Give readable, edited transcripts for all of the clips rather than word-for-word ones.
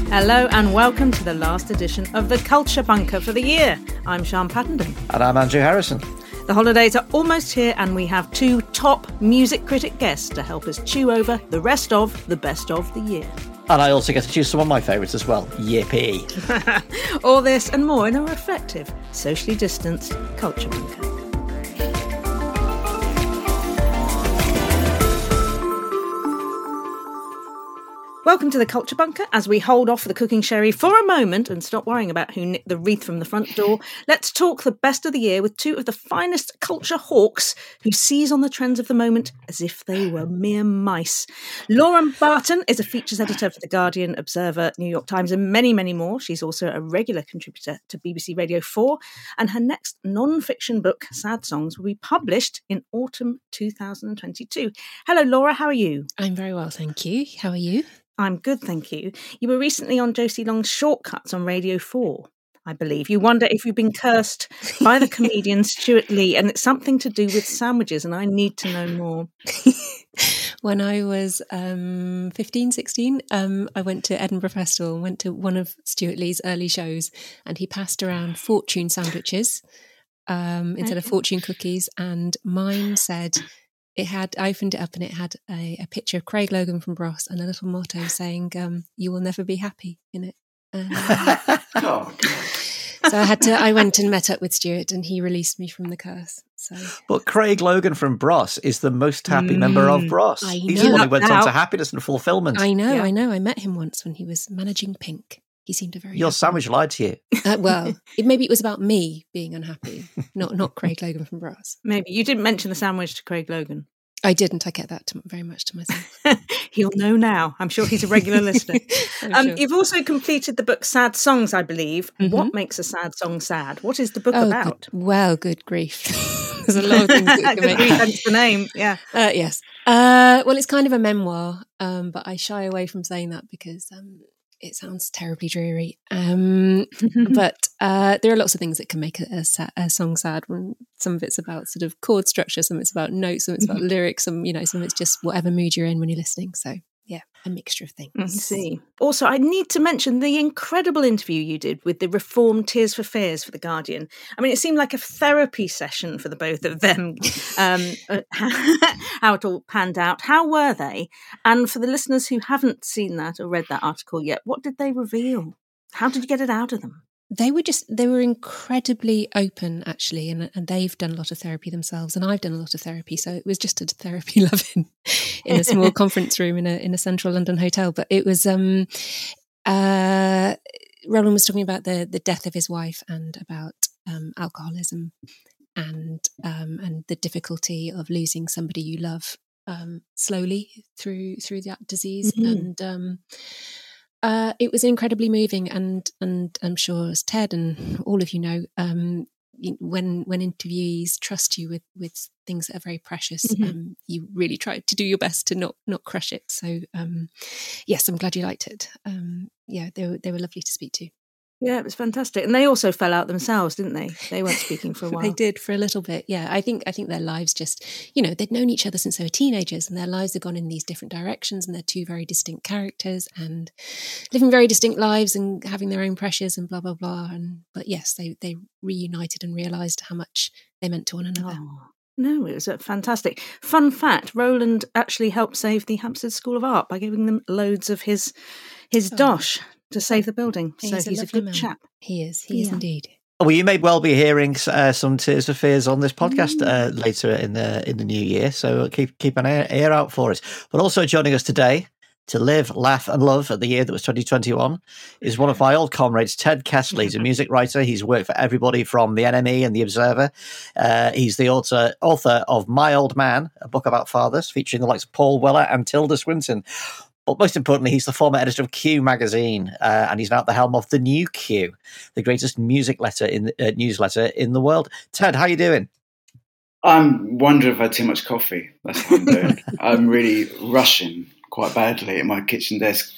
Hello and welcome to the last edition of the Culture Bunker for the year. I'm Sian Pattenden. And I'm Andrew Harrison. The holidays are almost here and we have two top music critic guests to help us chew over the rest of the best of the year. And I also get to choose some of my favourites as well. Yippee. All this and more in a reflective, socially distanced Culture Bunker. Welcome to the Culture Bunker. As we hold off the cooking sherry for a moment and stop worrying about who nicked the wreath from the front door, let's talk the best of the year with two of the finest culture hawks who seize on the trends of the moment as if they were mere mice. Lauren Barton is a features editor for The Guardian, Observer, New York Times and many, many more. She's also a regular contributor to BBC Radio 4 and her next non-fiction book, Sad Songs, will be published in autumn 2022. Hello, Laura. How are you? I'm very well, thank you. How are you? I'm good, thank you. You were recently on Josie Long's Shortcuts on Radio 4, I believe. You wonder if you've been cursed by the comedian Stewart Lee, and it's something to do with sandwiches, and I need to know more. When I was 15, 16, I went to Edinburgh Festival and went to one of Stewart Lee's early shows, and he passed around fortune sandwiches instead of fortune cookies, and mine said... I opened it up and it had a picture of Craig Logan from Bros and a little motto saying, you will never be happy in it. Oh, so I went and met up with Stewart and he released me from the curse. So, but Craig Logan from Bros is the most happy member of Bros. He's the one who went on to happiness and fulfillment. I know. I met him once when he was managing Pink. He seemed a very Your happy sandwich lied to you. Well, maybe it was about me being unhappy, not Craig Logan from Bros. Maybe. You didn't mention the sandwich to Craig Logan. I didn't. I kept that very much to myself. He'll know now. I'm sure he's a regular listener. Sure. You've also completed the book Sad Songs, I believe. Mm-hmm. What makes a sad song sad? What is the book about? Good grief. There's a lot of things that can make grief, hence the name, yeah. Yes. Well, it's kind of a memoir, but I shy away from saying that because... it sounds terribly dreary. But there are lots of things that can make a song sad. Some of it's about sort of chord structure, some of it's about notes, some of it's about lyrics, some of it's just whatever mood you're in when you're listening. So yeah, a mixture of things. I see. Also, I need to mention the incredible interview you did with the reformed Tears for Fears for The Guardian. I mean, it seemed like a therapy session for the both of them, how it all panned out. How were they? And for the listeners who haven't seen that or read that article yet, what did they reveal? How did you get it out of them? They were incredibly open, actually, and they've done a lot of therapy themselves, and I've done a lot of therapy, so it was just a therapy loving in a small conference room in a central London hotel. But it was Roland was talking about the death of his wife and about alcoholism and the difficulty of losing somebody you love slowly through that disease. Mm-hmm. And it was incredibly moving, and I'm sure as Ted and all of you know, when interviewees trust you with things that are very precious, you really try to do your best to not crush it. So yes, I'm glad you liked it. They were lovely to speak to. Yeah, it was fantastic. And they also fell out themselves, didn't they? They weren't speaking for a while. They did for a little bit, yeah. I think their lives just, they'd known each other since they were teenagers and their lives had gone in these different directions and they're two very distinct characters and living very distinct lives and having their own pressures and blah, blah, blah. But yes, they reunited and realised how much they meant to one another. Oh. No, it was fantastic. Fun fact, Roland actually helped save the Hampstead School of Art by giving them loads of his dosh to save the building. So he's a good man. Chap. He is indeed. Well, you may well be hearing some Tears for Fears on this podcast later in the new year, so keep an ear out for it. But also joining us today to live, laugh and love at the year that was 2021 is one of my old comrades, Ted Kessley. He's a music writer. He's worked for everybody from the NME and the Observer. He's the author of My Old Man, a book about fathers, featuring the likes of Paul Weller and Tilda Swinton. But most importantly, he's the former editor of Q magazine, and he's now at the helm of the new Q, the greatest music newsletter in the world. Ted, how are you doing? I'm wondering if I had too much coffee. That's what I'm doing. I'm really rushing quite badly at my kitchen desk,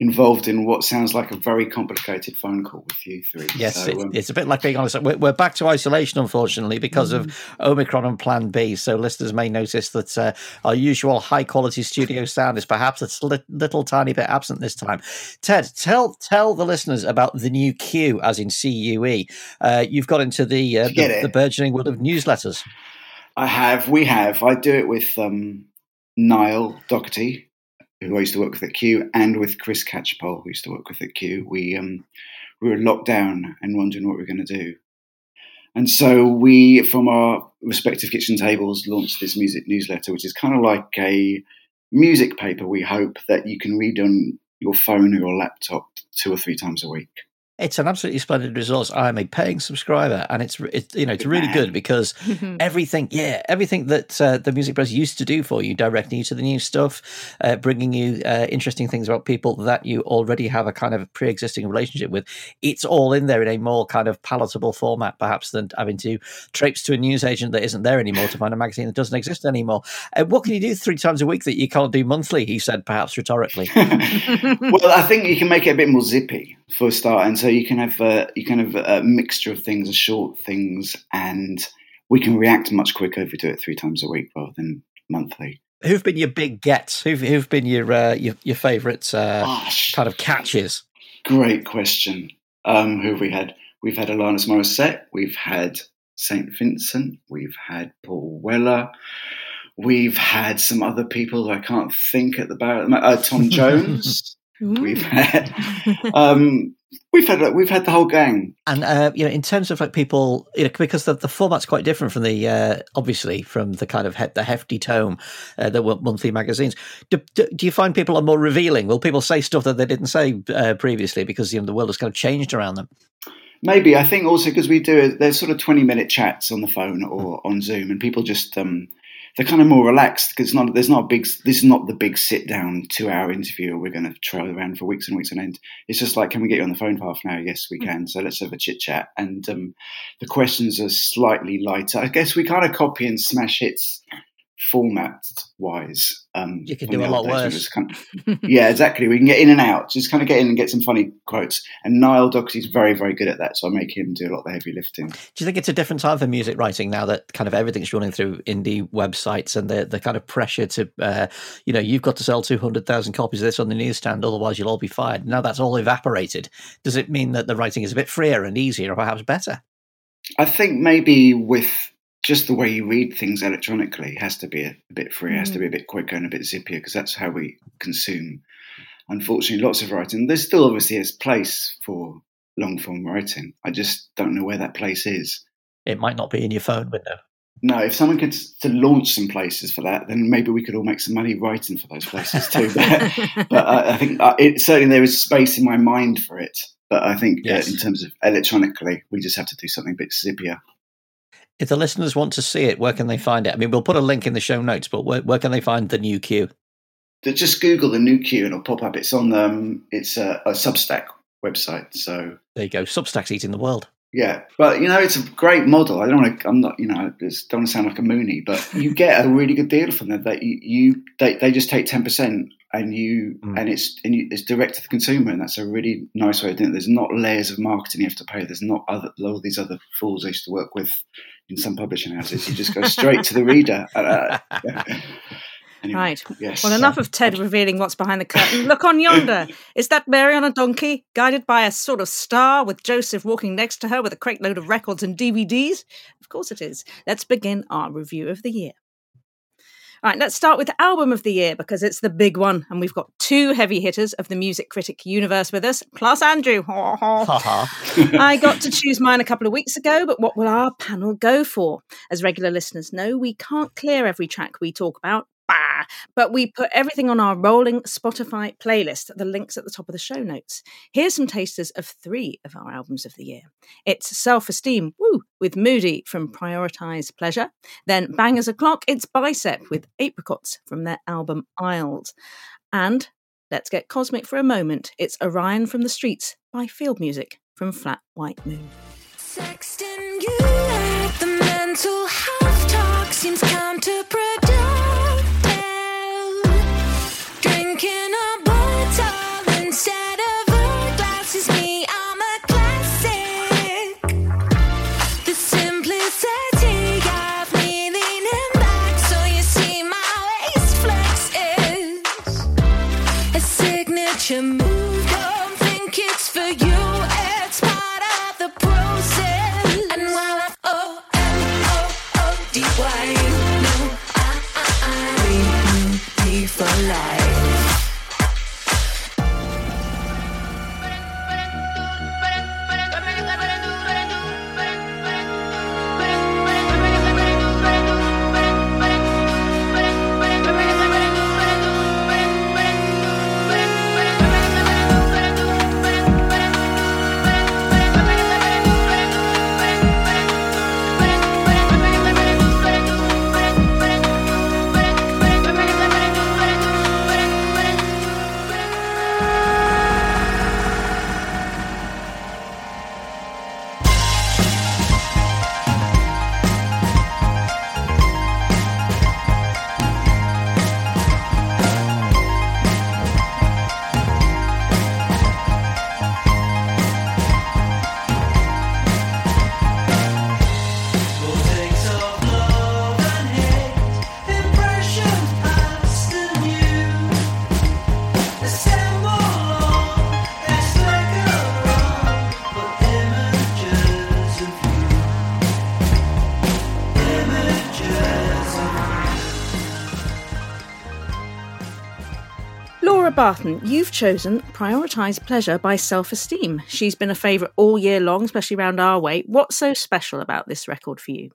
involved in what sounds like a very complicated phone call with you three. Yes, so, it's a bit like being honest. We're back to isolation, unfortunately, because of Omicron and Plan B. So listeners may notice that our usual high-quality studio sound is perhaps a little tiny bit absent this time. Ted, tell the listeners about the new Q, as in CUE. You've got into the burgeoning world of newsletters. We have. I do it with Niall Doherty, who I used to work with at Q, and with Chris Catchpole, who used to work with at Q. We were locked down and wondering what we were going to do. And so we, from our respective kitchen tables, launched this music newsletter, which is kind of like a music paper, we hope, that you can read on your phone or your laptop 2 or 3 times a week. It's an absolutely splendid resource. I'm a paying subscriber, and it's really good because everything that the Music Press used to do for you, directing you to the new stuff, bringing you interesting things about people that you already have a kind of pre-existing relationship with, it's all in there in a more kind of palatable format, perhaps, than having to traipse to a newsagent that isn't there anymore to find a magazine that doesn't exist anymore. What can you do 3 times a week that you can't do monthly? He said, perhaps rhetorically. Well, I think you can make it a bit more zippy for a start, and so you can have a mixture of things, short things, and we can react much quicker if we do it 3 times a week rather than monthly. Who've been your big gets? Who've been your favourite kind of catches? Great question. Who have we had? We've had Alanis Morissette. We've had St. Vincent. We've had Paul Weller. We've had some other people I can't think at the back. Tom Jones. We've had the whole gang. And in terms of like people, because the format's quite different from the obviously from the kind of the hefty tome that were monthly magazines. Do you find people are more revealing? Will people say stuff that they didn't say previously because the world has kind of changed around them? Maybe. I think also because there's sort of 20-minute chats on the phone or on Zoom, and people just they're kind of more relaxed because this is not the big sit down 2-hour interview we're going to trail around for weeks and weeks on end. It's just like, can we get you on the phone for half an hour? Yes, we can. So let's have a chit chat. And the questions are slightly lighter. I guess we kind of copy and smash hits format wise. You can do a lot worse. Yeah, exactly. We can get in and out, just kind of get in and get some funny quotes. And Niall Doherty's very, very good at that. So I make him do a lot of the heavy lifting. Do you think it's a different time for music writing now that kind of everything's running through indie websites and the kind of pressure to, you've got to sell 200,000 copies of this on the newsstand, otherwise you'll all be fired. Now that's all evaporated. Does it mean that the writing is a bit freer and easier or perhaps better? I think maybe with just the way you read things electronically has to be a bit free, has to be a bit quicker and a bit zippier because that's how we consume, unfortunately, lots of writing. There's still obviously a place for long-form writing. I just don't know where that place is. It might not be in your phone window. No, if someone could to launch some places for that, then maybe we could all make some money writing for those places too. But I think certainly there is space in my mind for it. But I think in terms of electronically, we just have to do something a bit zippier. If the listeners want to see it, where can they find it? I mean, we'll put a link in the show notes, but where can they find the new Q? Just Google the new Q and it'll pop up. It's on it's a Substack website. So there you go. Substack's eating the world. Yeah, but it's a great model. I don't want to sound like a Mooney, but you get a really good deal from them. That they just take 10%, and it's direct to the consumer, and that's a really nice way of doing it. There's not layers of marketing you have to pay. There's not all these other fools I used to work with in some publishing houses. You just go straight to the reader. Anyway, right. Yes. Well, enough of Ted revealing what's behind the curtain. Look on yonder. Is that Mary on a donkey, guided by a sort of star, with Joseph walking next to her with a crate load of records and DVDs? Of course it is. Let's begin our review of the year. All right, let's start with the album of the year because it's the big one, and we've got 2 heavy hitters of the music critic universe with us, plus Andrew. I got to choose mine a couple of weeks ago, but what will our panel go for? As regular listeners know, we can't clear every track we talk about, but we put everything on our rolling Spotify playlist. The link's at the top of the show notes. Here's some tasters of 3 of our albums of the year. It's Self-Esteem, with Moody from Prioritise Pleasure. Then Bang as a Clock, it's Bicep with Apricots from their album Isles. And let's get cosmic for a moment. It's Orion from the Streets by Field Music from Flat White Moon. Sexting you at the mental health talk seems counterproductive. Drinking a bottle instead deep wine. No, we for life. Laura Barton, you've chosen Prioritise Pleasure by Self-Esteem. She's been a favourite all year long, especially around our way. What's so special about this record for you?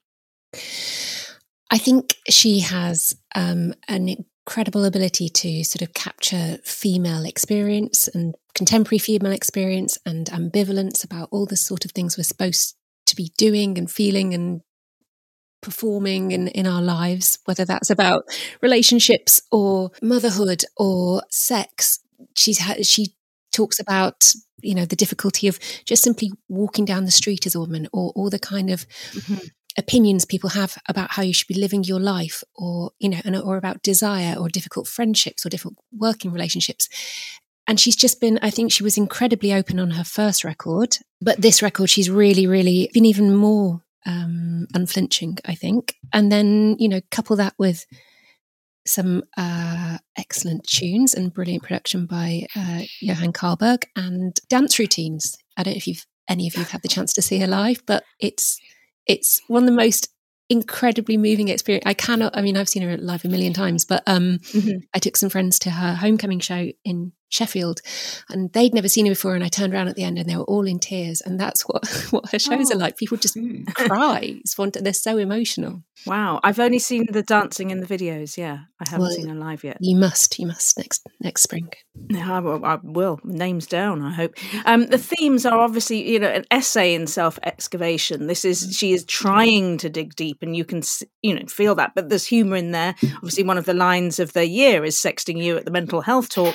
I think she has an incredible ability to sort of capture female experience and contemporary female experience and ambivalence about all the sort of things we're supposed to be doing and feeling and performing in our lives, whether that's about relationships or motherhood or sex. She talks about, the difficulty of just simply walking down the street as a woman, or all the kind of opinions people have about how you should be living your life, or or about desire, or difficult friendships, or difficult working relationships. And she's just been, I think she was incredibly open on her first record, but this record she's really, really been even more unflinching, I think. And then, couple that with some excellent tunes and brilliant production by Johan Karlberg and dance routines. I don't know if any of you have had the chance to see her live, but it's one of the most incredibly moving experience. I've seen her live a million times, but I took some friends to her homecoming show in Sheffield, and they'd never seen her before, and I turned around at the end and they were all in tears, and that's what her shows are like. People just cry. They're so emotional. Wow. I've only seen the dancing in the videos. Yeah, I haven't seen her live yet. You must next spring. Yeah, I will. Name's down, I hope. The themes are obviously, an essay in self-excavation. She is trying to dig deep, and you can, feel that. But there's humour in there. Obviously, one of the lines of the year is sexting you at the mental health talk.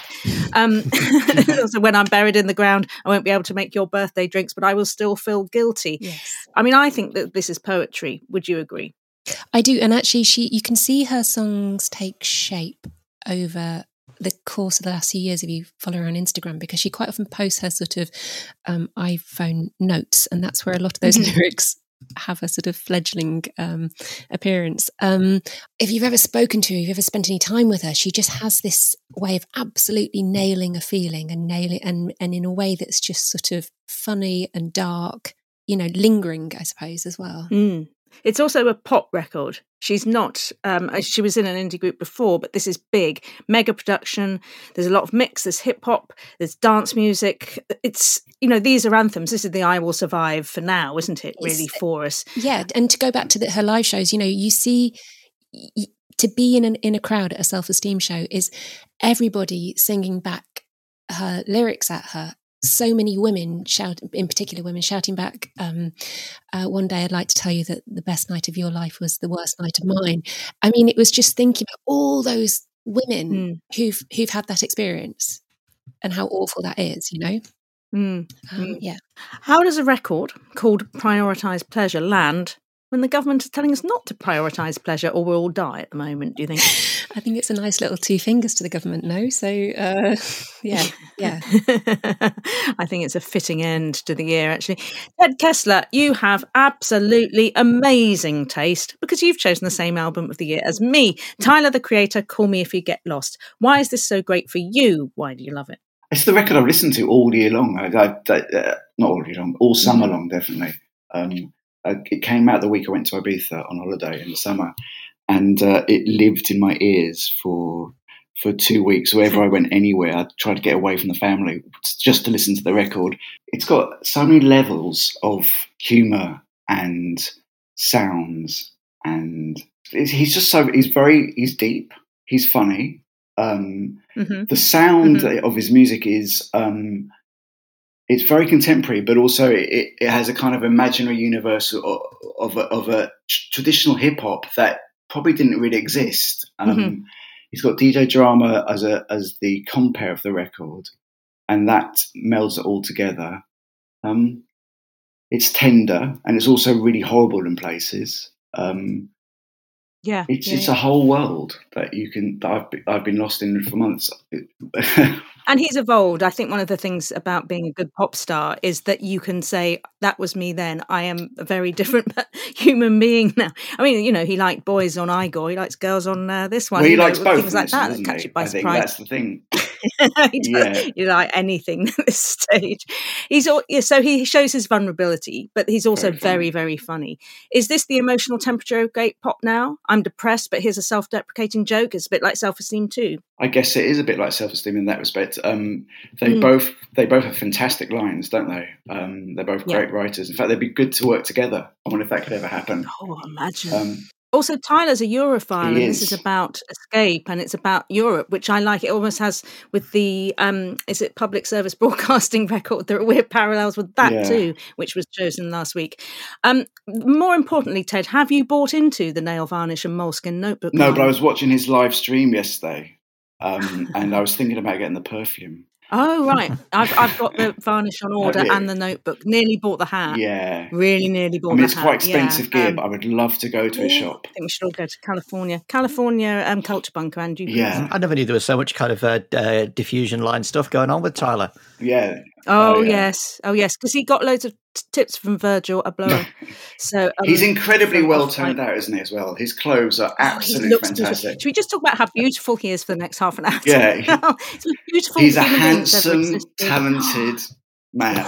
So when I'm buried in the ground, I won't be able to make your birthday drinks, but I will still feel guilty. Yes. I think that this is poetry. Would you agree? I do. And actually, you can see her songs take shape over the course of the last few years if you follow her on Instagram, because she quite often posts her sort of iPhone notes, and that's where a lot of those lyrics have a sort of fledgling appearance. If you've ever spoken to her, if you've ever spent any time with her, she just has this way of absolutely nailing a feeling and in a way that's just sort of funny and dark, lingering, I suppose, as well. It's also a pop record. She's not, she was in an indie group before, but this is big, mega production. There's a lot of mix, there's hip hop, there's dance music. It's, these are anthems. This is the I Will Survive for now, isn't it, really, for us? Yeah, and to go back to her live shows, you see, to be in a crowd at a Self-Esteem show is everybody singing back her lyrics at her. So many women shouting back, one day I'd like to tell you that the best night of your life was the worst night of mine. It was just thinking about all those women who've had that experience and how awful that is, Yeah. How does a record called Prioritise Pleasure land when the government is telling us not to prioritise pleasure or we'll all die at the moment, do you think? I think it's a nice little 2 fingers to the government, no? So, yeah. I think it's a fitting end to the year, actually. Ted Kessler, you have absolutely amazing taste because you've chosen the same album of the year as me. Tyler, the Creator, Call Me If You Get Lost. Why is this so great for you? Why do you love it? It's the record I've listened to all year long. Not all year long, all summer long, definitely. It came out the week I went to Ibiza on holiday in the summer, and it lived in my ears for 2 weeks. Wherever I went anywhere, I tried to get away from the family just to listen to the record. It's got so many levels of humour and sounds, and he's deep, he's funny. The sound of his music is it's very contemporary, but also it has a kind of imaginary universe of a traditional hip hop that probably didn't really exist. He's got DJ Drama as the compere of the record, and that melds it all together. It's tender, and it's also really horrible in places. It's a whole world that I've been lost in for months. And he's evolved. I think one of the things about being a good pop star is that you can say, that was me then. I am a very different human being now. I mean, he liked boys on Igor. He likes girls on this one. Well, he likes both. Things like that catch you by surprise. I think that's the thing. You like anything at this stage. So he shows his vulnerability, but he's also very, very funny. Is this the emotional temperature of great pop now? I'm depressed, but here's a self-deprecating joke. It's a bit like Self-Esteem too. I guess it is a bit like Self-Esteem in that respect. They both have fantastic lines, don't they? They're both great writers. In fact, they'd be good to work together. I wonder if that could ever happen. Oh, imagine. Also, Tyler's a Europhile, and this is about escape, and it's about Europe, which I like. It almost has with the is it public service broadcasting record? There are weird parallels with that too, which was chosen last week. More importantly, Ted, have you bought into the nail varnish and moleskin notebook? No, but I was watching his live stream yesterday, and I was thinking about getting the perfume. Oh, right. I've got the varnish on order and the notebook. Nearly bought the hat. Yeah. Really nearly bought the hat. It's quite expensive gear, but I would love to go to his shop. I think we should all go to California. Culture Bunker, Andrew. Yeah. I never knew there was so much kind of diffusion line stuff going on with Tyler. Yeah. Yes. Because he got loads of tips from Virgil Abloh. So he's incredibly well turned out, isn't he? As well, his clothes are absolutely fantastic. Beautiful. Should we just talk about how beautiful he is for the next half an hour? Yeah, he's a beautiful. He's a handsome, talented man.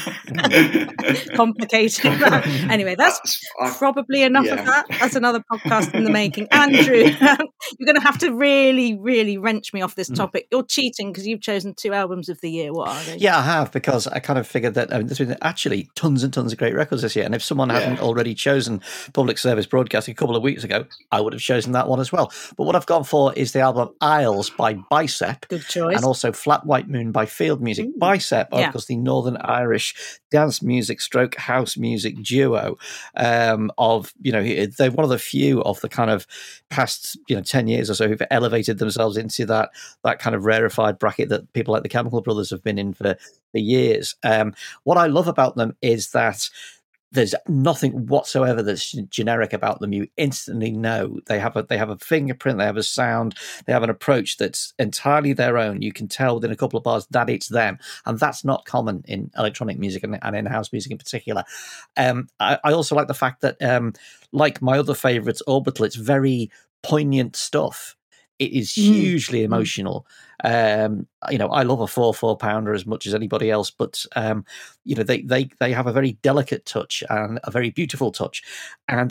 Complicated man. Anyway, that's probably enough of that. That's another podcast in the making. Andrew, you're going to have to really, really wrench me off this topic. You're cheating because you've chosen 2 albums of the year. What are they? Yeah, I have, because I kind of figured that there's been actually tons and tons of great records this year. And if someone hadn't already chosen Public Service Broadcasting a couple of weeks ago, I would have chosen that one as well. But what I've gone for is the album Isles by Bicep. Good choice. And also Flat White Moon by Field Music. Bicep, of course, the Northern Irish dance music stroke house music duo they're one of the few of the kind of past 10 years or so who've elevated themselves into that kind of rarefied bracket that people like the Chemical Brothers have been in for years. What I love about them is that there's nothing whatsoever that's generic about them. You instantly know they have a fingerprint, they have a sound, they have an approach that's entirely their own. You can tell within a couple of bars that it's them, and that's not common in electronic music and in house music in particular. I also like the fact that, like my other favourites, Orbital, it's very poignant stuff. It is hugely emotional. I love a 4/4 pounder as much as anybody else, but they have a very delicate touch and a very beautiful touch. And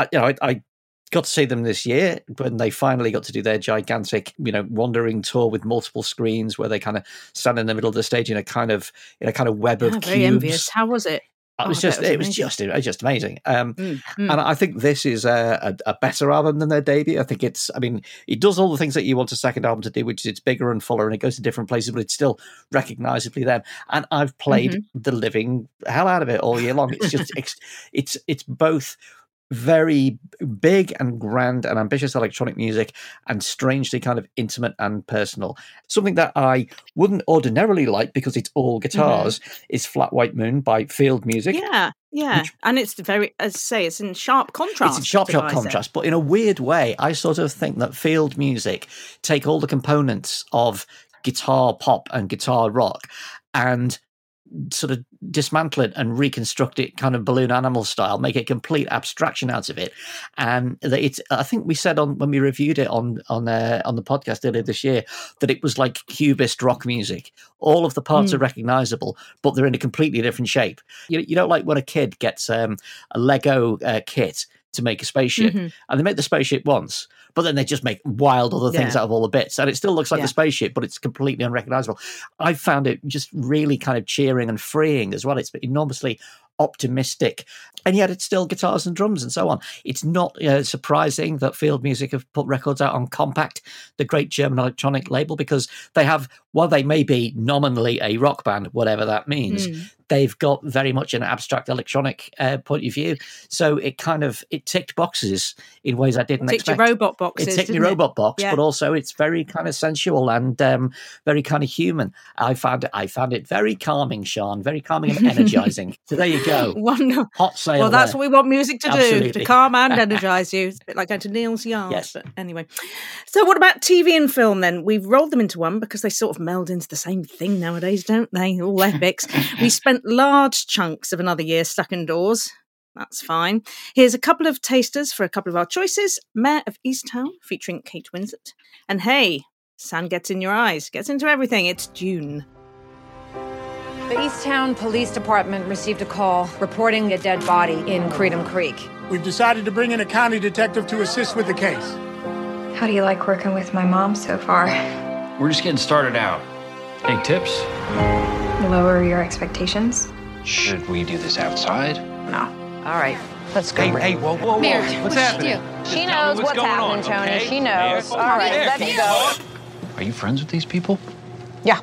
I got to see them this year when they finally got to do their gigantic, wandering tour with multiple screens where they kind of stand in the middle of the stage in a kind of web of cubes. Very envious. How was it? It was just amazing. And I think this is a better album than their debut. I think it does all the things that you want a second album to do, which is it's bigger and fuller and it goes to different places, but it's still recognisably them. And I've played the living hell out of it all year long. It's just, it's both very big and grand and ambitious electronic music and strangely kind of intimate and personal. Something that I wouldn't ordinarily like because it's all guitars is Flat White Moon by Field Music. Yeah. And it's very, as I say, it's in sharp contrast. It's in sharp contrast, but in a weird way, I sort of think that Field Music take all the components of guitar pop and guitar rock and sort of dismantle it and reconstruct it kind of balloon animal style, make a complete abstraction out of it. And I think we said when we reviewed it on the podcast earlier this year that it was like Cubist rock music. All of the parts are recognizable, but they're in a completely different shape. You know, like when a kid gets a Lego kit to make a spaceship, and they make the spaceship once, but then they just make wild other things out of all the bits, and it still looks like the spaceship, but it's completely unrecognizable. I found it just really kind of cheering and freeing as well. It's enormously optimistic, and yet it's still guitars and drums and so on. It's not surprising that Field Music have put records out on Compact, the great German electronic label, because they have, while they may be nominally a rock band, whatever that means, they've got very much an abstract electronic point of view. So it ticked boxes in ways I didn't expect. Ticked your robot boxes. It ticked your robot box, but also it's very kind of sensual and very kind of human. I found it very calming, Sean, very calming and energizing. So there you go. Wonderful. Hot sale. Well, that's what we want music to Absolutely. do, to calm and energise you. It's a bit like going to Neil's Yard. Yes. But anyway. So what about TV and film then? We've rolled them into one because they sort of meld into the same thing nowadays, don't they? All epics. We spent large chunks of another year stuck indoors. That's fine. Here's a couple of tasters for a couple of our choices. Mayor of Easttown, featuring Kate Winslet. And hey, sand gets in your eyes, gets into everything. It's Dune. The Easttown Police Department received a call reporting a dead body in Creedham Creek. We've decided to bring in a county detective to assist with the case. How do you like working with my mom so far? We're just getting started out. Any tips? Lower your expectations? Should we do this outside? No. All right, let's go. Hey, whoa. Mayor, What's happening? She Tell me knows what's going happening, on, Tony. okay? She knows. Mayor? All right, Mayor, let's go. Are you friends with these people? Yeah,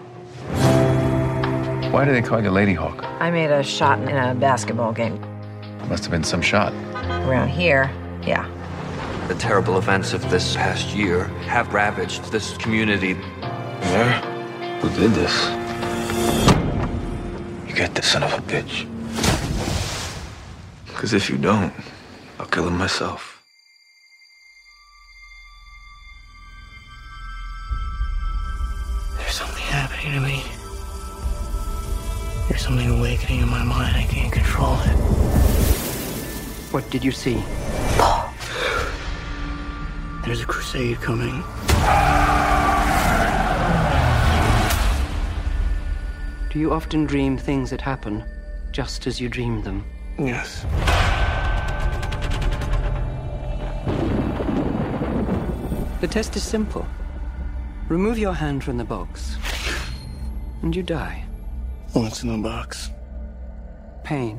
Why do they call you Lady Hawk? I made a shot in a basketball game. Must have been some shot. Around here, yeah. The terrible events of this past year have ravaged this community. Mayor? Who did this? You get this son of a bitch. Because if you don't, I'll kill him myself. There's something happening to me. There's something awakening in my mind. I can't control it. What did you see? There's a crusade coming. Do you often dream things that happen just as you dreamed them? Yes. The test is simple. Remove your hand from the box, and you die. What's in the box? Pain.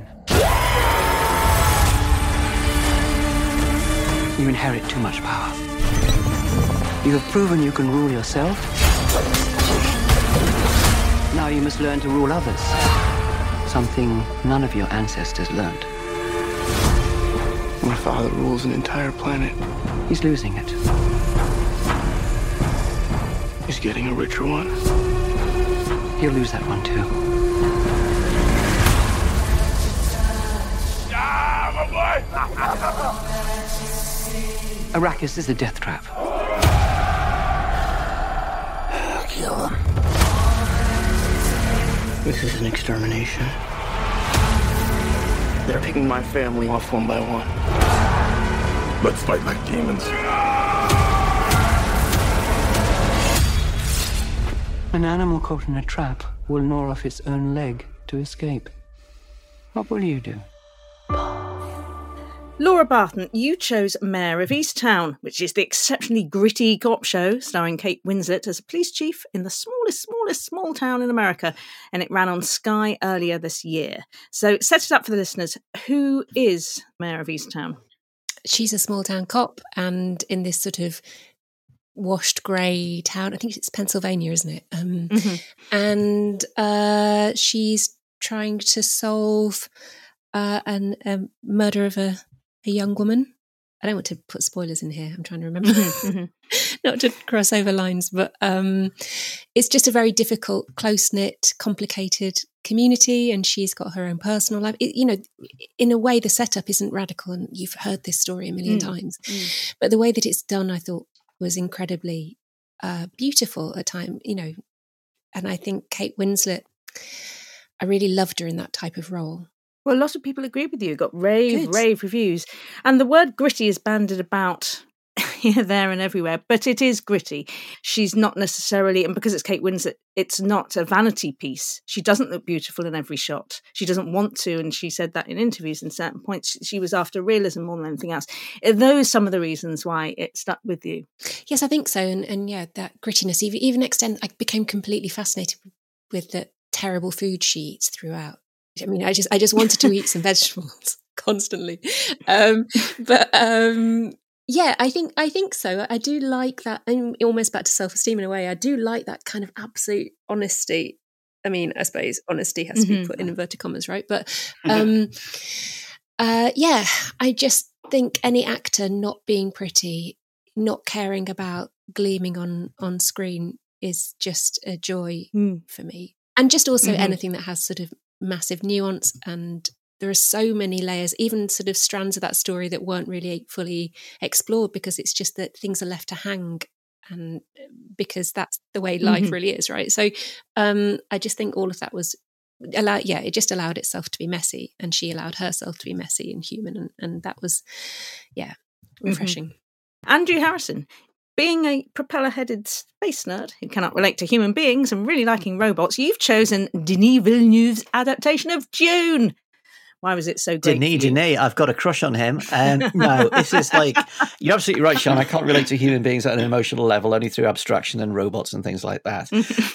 You inherit too much power. You have proven you can rule yourself. Now you must learn to rule others. Something none of your ancestors learned. My father rules an entire planet. He's losing it. He's getting a richer one. He'll lose that one too. Arrakis is a death trap. I'll kill him. This is an extermination. They're picking my family off one by one. Let's fight like demons. An animal caught in a trap will gnaw off its own leg to escape. What will you do? Laura Barton, you chose Mayor of Easttown, which is the exceptionally gritty cop show starring Kate Winslet as a police chief in the smallest small town in America, and it ran on Sky earlier this year. So set it up for the listeners. Who is Mayor of Easttown? She's a small town cop, and in this sort of washed grey town, I think it's Pennsylvania, isn't it? And she's trying to solve a murder of a young woman. I don't want to put spoilers in here. I'm trying to remember not to cross over lines, but it's just a very difficult, close-knit, complicated community, and she's got her own personal life. In a way, the setup isn't radical, and you've heard this story a million times. But the way that it's done, I thought, was incredibly beautiful at time, and I think Kate Winslet I really loved her in that type of role. Well, a lot of people agree with you. Got rave Good. reviews. And the word gritty is bandied about here, there and everywhere, but it is gritty. She's not necessarily, and because it's Kate Winslet, it's not a vanity piece. She doesn't look beautiful in every shot. She doesn't want to, and she said that in interviews in certain points. She was after realism more than anything else. Are those some of the reasons why it stuck with you? Yes, I think so. And yeah, that grittiness, even extend, I became completely fascinated with the terrible food she eats throughout. I mean, I just wanted to eat some vegetables constantly. Yeah, I think so. I do like that. And almost back to self-esteem in a way. I do like that kind of absolute honesty. I mean, I suppose honesty has to be put in inverted commas, right? But yeah, I just think any actor not being pretty, not caring about gleaming on screen is just a joy for me. And just also anything that has sort of massive nuance, and there are so many layers, even sort of strands of that story that weren't really fully explored, because it's just that things are left to hang, and because that's the way life really is, right? So I just think all of that was it just allowed itself to be messy, and she allowed herself to be messy and human, and that was refreshing. Andrew Harrison, being a propeller-headed space nerd who cannot relate to human beings and really liking robots, you've chosen Denis Villeneuve's adaptation of Dune. Why was it so great? Denis, I've got a crush on him. No, this is like, you're absolutely right, Sean. I can't relate to human beings at an emotional level, only through abstraction and robots and things like that.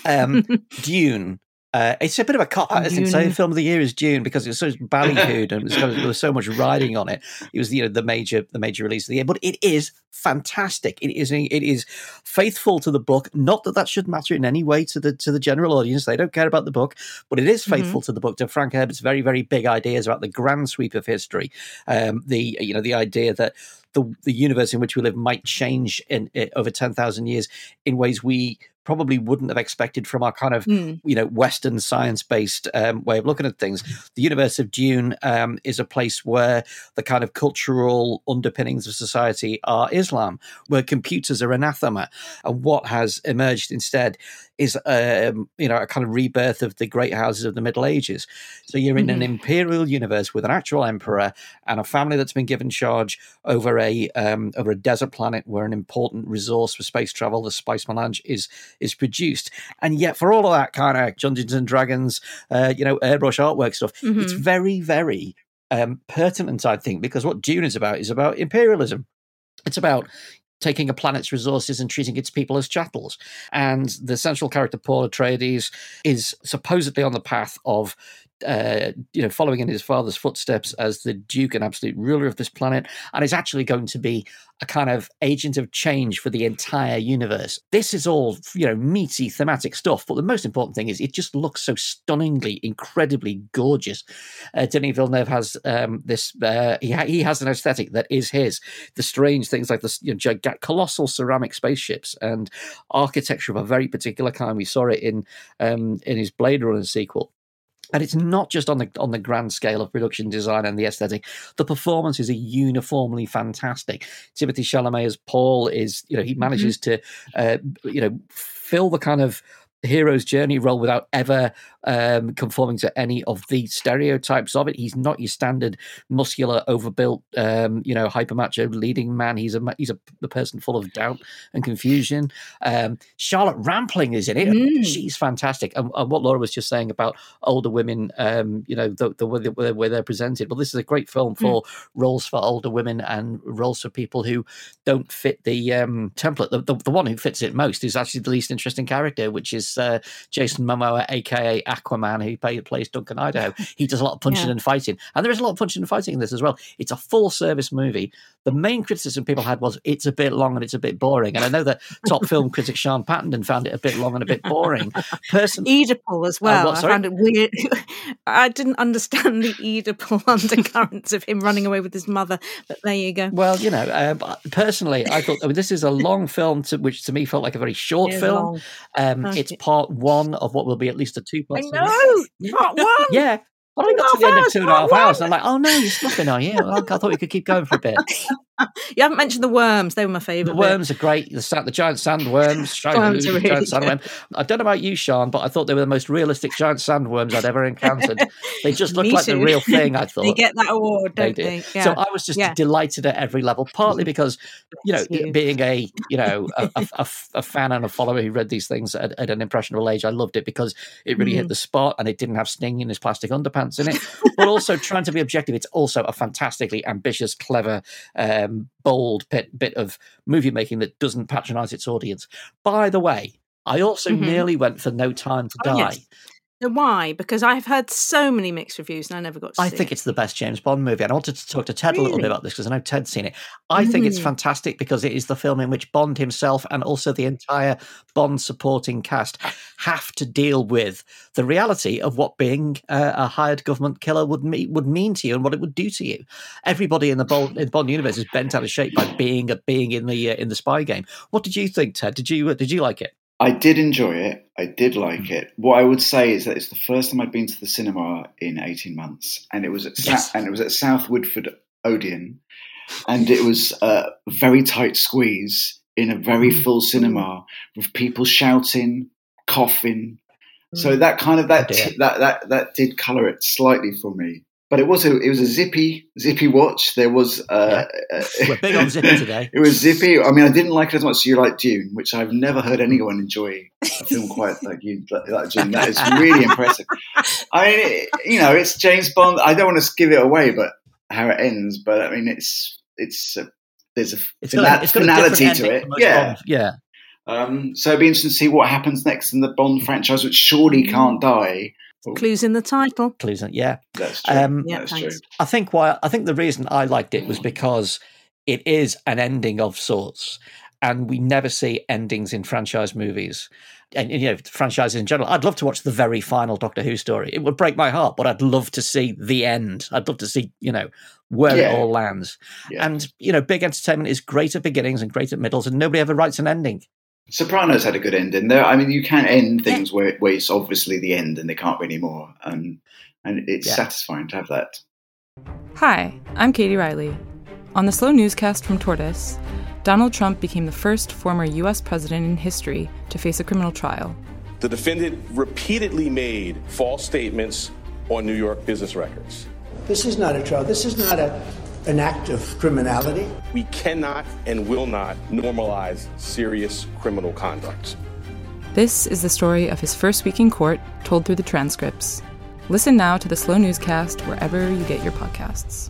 Dune. It's a bit of a cop-out, isn't it? So the film of the year is Dune because it's so ballyhooed and there was so much riding on it. It was the major release of the year, but it is fantastic. It is faithful to the book. Not that should matter in any way to the general audience. They don't care about the book, but it is faithful to the book, to Frank Herbert's very, very big ideas about the grand sweep of history. The idea that the universe in which we live might change in over 10,000 years in ways we probably wouldn't have expected from our kind of, Western science-based way of looking at things. The universe of Dune is a place where the kind of cultural underpinnings of society are Islam, where computers are anathema. And what has emerged instead is, a kind of rebirth of the great houses of the Middle Ages. So you're in an imperial universe with an actual emperor and a family that's been given charge over a desert planet where an important resource for space travel, the spice melange, is produced. And yet for all of that kind of Dungeons and Dragons, airbrush artwork stuff, it's very, very pertinent, I think, because what Dune is about imperialism. It's about taking a planet's resources and treating its people as chattels. And the central character, Paul Atreides, is supposedly on the path of following in his father's footsteps as the Duke and absolute ruler of this planet, and is actually going to be a kind of agent of change for the entire universe. This is all, meaty thematic stuff, but the most important thing is it just looks so stunningly, incredibly gorgeous. Denis Villeneuve has this, he has an aesthetic that is his. The strange things like this, colossal ceramic spaceships and architecture of a very particular kind. We saw it in his Blade Runner sequel. And it's not just on the grand scale of production design and the aesthetic. The performances are uniformly fantastic. Timothée Chalamet as Paul is, he manages to, fill the kind of hero's journey role without ever conforming to any of the stereotypes of it. He's not your standard muscular, overbuilt, hyper macho leading man. He's the person full of doubt and confusion. Charlotte Rampling is in it. She's fantastic. And what Laura was just saying about older women, the way they're presented. Well, this is a great film for roles for older women and roles for people who don't fit the template. The one who fits it most is actually the least interesting character, which is Jason Momoa, aka Aquaman, who plays Duncan Idaho. He does a lot of punching and fighting, and there is a lot of punching and fighting in this as well. It's a full service movie. The main criticism people had was it's a bit long and it's a bit boring, and I know that top film critic Sean Pattenden found it a bit long and a bit boring. Oedipal as well. I found it weird. I didn't understand the Oedipal undercurrents of him running away with his mother, but there you go. Well, personally, I thought this is a long film, which to me felt like a very short film. It's part one of what will be at least a two-part. I know, part one. Yeah. But I got to the end of 2.5 hours and I'm like, oh no, you're stopping, are you? I thought we could keep going for a bit. You haven't mentioned the worms. They were my favourite. The worms are great. The giant sandworms. Worms are really giant sandworm. I don't know about you, Sean, but I thought they were the most realistic giant sandworms I'd ever encountered. They just looked Me like the too. real thing, I thought. They get that award, don't They they? do. Yeah. So I was just delighted at every level, partly because, being a fan and a follower who read these things at an impressionable age, I loved it because it really hit the spot and it didn't have Sting in his plastic underpants in it. But also trying to be objective, it's also a fantastically ambitious, clever, bold bit of movie making that doesn't patronize its audience. By the way, I also nearly went for No Time to Die. Yes. Why? Because I've heard so many mixed reviews and I never got to see it. I think it's the best James Bond movie. And I wanted to talk to Ted a little bit about this because I know Ted's seen it. I think it's fantastic because it is the film in which Bond himself and also the entire Bond supporting cast have to deal with the reality of what being a hired government killer would mean to you and what it would do to you. Everybody in the Bond universe is bent out of shape by being in the spy game. What did you think, Ted? Did you like it? I did enjoy it. I did like it. What I would say is that it's the first time I'd been to the cinema in 18 months, and it was at South Woodford Odeon, and it was a very tight squeeze in a very full cinema with people shouting, coughing. So that kind of that did colour it slightly for me. But it was a zippy watch. There was we're big on zippy today. It was zippy. I mean, I didn't like it as much as you like Dune, which I've never heard anyone enjoy a film quite like you like Dune. That is really impressive. I mean, it's James Bond. I don't want to give it away, but how it ends. But I mean, there's a finality to it. Yeah. So it'd be interesting to see what happens next in the Bond franchise, which surely can't die. Clues in the title. Clues, yeah. That's true. That's true. I think the reason I liked it was because it is an ending of sorts, and we never see endings in franchise movies. And franchises in general. I'd love to watch the very final Doctor Who story. It would break my heart, but I'd love to see the end. I'd love to see, where it all lands. Yeah. And, big entertainment is great at beginnings and great at middles, and nobody ever writes an ending. Sopranos had a good ending there. I mean, you can end things where it's obviously the end and they can't be any more. And it's satisfying to have that. Hi, I'm Katie Riley. On the Slow Newscast from Tortoise, Donald Trump became the first former U.S. president in history to face a criminal trial. The defendant repeatedly made false statements on New York business records. This is not a trial. This is not an act of criminality. We cannot and will not normalize serious criminal conduct. This is the story of his first week in court, told through the transcripts. Listen now to the Slow Newscast wherever you get your podcasts.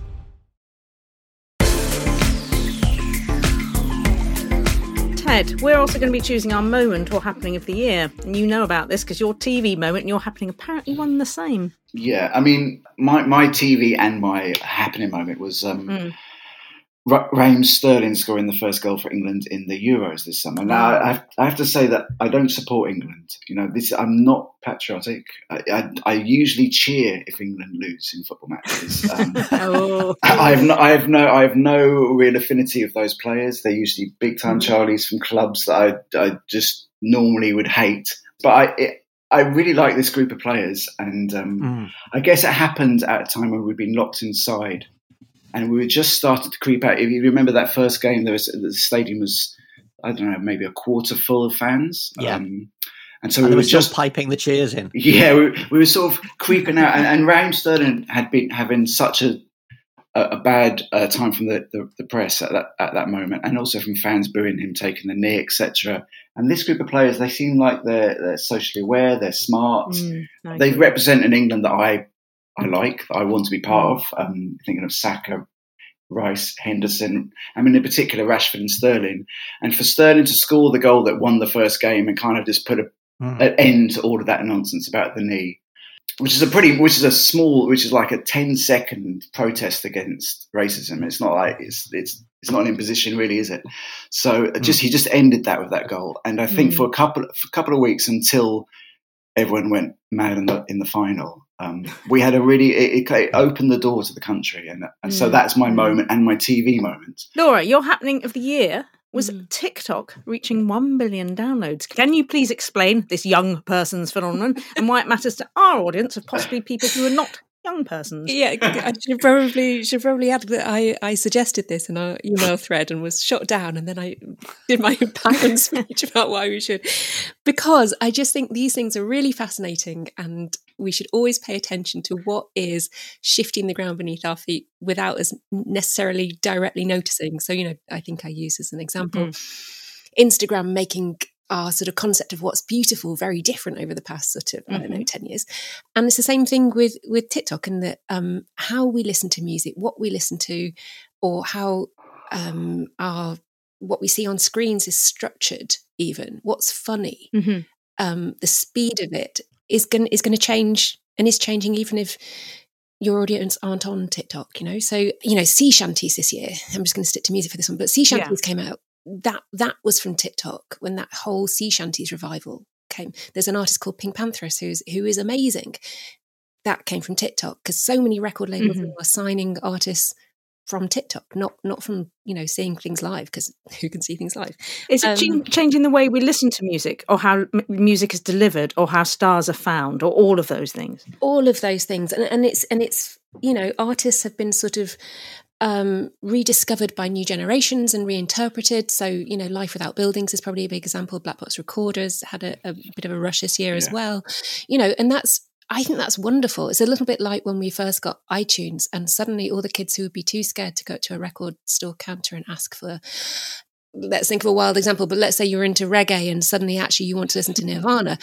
Ted, we're also going to be choosing our moment or happening of the year. And you know about this because your TV moment and your happening apparently one the same. Yeah, I mean, my TV and my happening moment was Raheem Sterling scoring the first goal for England in the Euros this summer. Now, I have to say that I don't support England. I'm not patriotic. I usually cheer if England lose in football matches. I have no real affinity with those players. They're usually big time Charlies from clubs that I just normally would hate. But I really like this group of players, and I guess it happened at a time when we'd been locked inside. And we were just starting to creep out. If you remember that first game, the stadium was, I don't know, maybe a quarter full of fans. Yeah. And so we were just piping the cheers in. Yeah, we were sort of creeping out. And Raheem Sterling had been having such a bad time from the press at that moment, and also from fans booing him, taking the knee, etc. And this group of players, they seem like they're socially aware, they're smart. They represent an England that I like, that I want to be part of. Thinking of Saka, Rice, Henderson, in particular Rashford and Sterling. And for Sterling to score the goal that won the first game and kind of just put an end to all of that nonsense about the knee, which is like a 10-second protest against racism. It's not like it's not an imposition, really, is it? So he just ended that with that goal. And I think for a couple of weeks until everyone went mad in the final, we had it opened the door to the country, and so that's my moment and my TV moment. Laura, your happening of the year was TikTok reaching 1 billion downloads. Can you please explain this young person's phenomenon and why it matters to our audience of possibly people who are not young persons. Yeah, I should probably add that I suggested this in our email thread and was shot down, and then I did my background speech about why we should, because I just think these things are really fascinating, and we should always pay attention to what is shifting the ground beneath our feet without us necessarily directly noticing. So, I think I use as an example Instagram making our sort of concept of what's beautiful very different over the past sort of, 10 years. And it's the same thing with TikTok, and that how we listen to music, what we listen to, or how what we see on screens is structured, even what's funny. The speed of it is going to change, and is changing even if your audience aren't on TikTok, So, sea shanties this year, I'm just going to stick to music for this one, but sea shanties came out. That was from TikTok when that whole sea shanties revival came. There's an artist called Pink Pantheress who is amazing. That came from TikTok, because so many record labels are signing artists from TikTok, not from seeing things live, because who can see things live? Is it changing the way we listen to music, or how music is delivered, or how stars are found, or all of those things? All of those things, and it's artists have been sort of rediscovered by new generations and reinterpreted. So, Life Without Buildings is probably a big example. Black Box Recorders had a bit of a rush this year as well. And I think that's wonderful. It's a little bit like when we first got iTunes, and suddenly all the kids who would be too scared to go to a record store counter and ask for, let's think of a wild example, but let's say you're into reggae and suddenly actually you want to listen to Nirvana.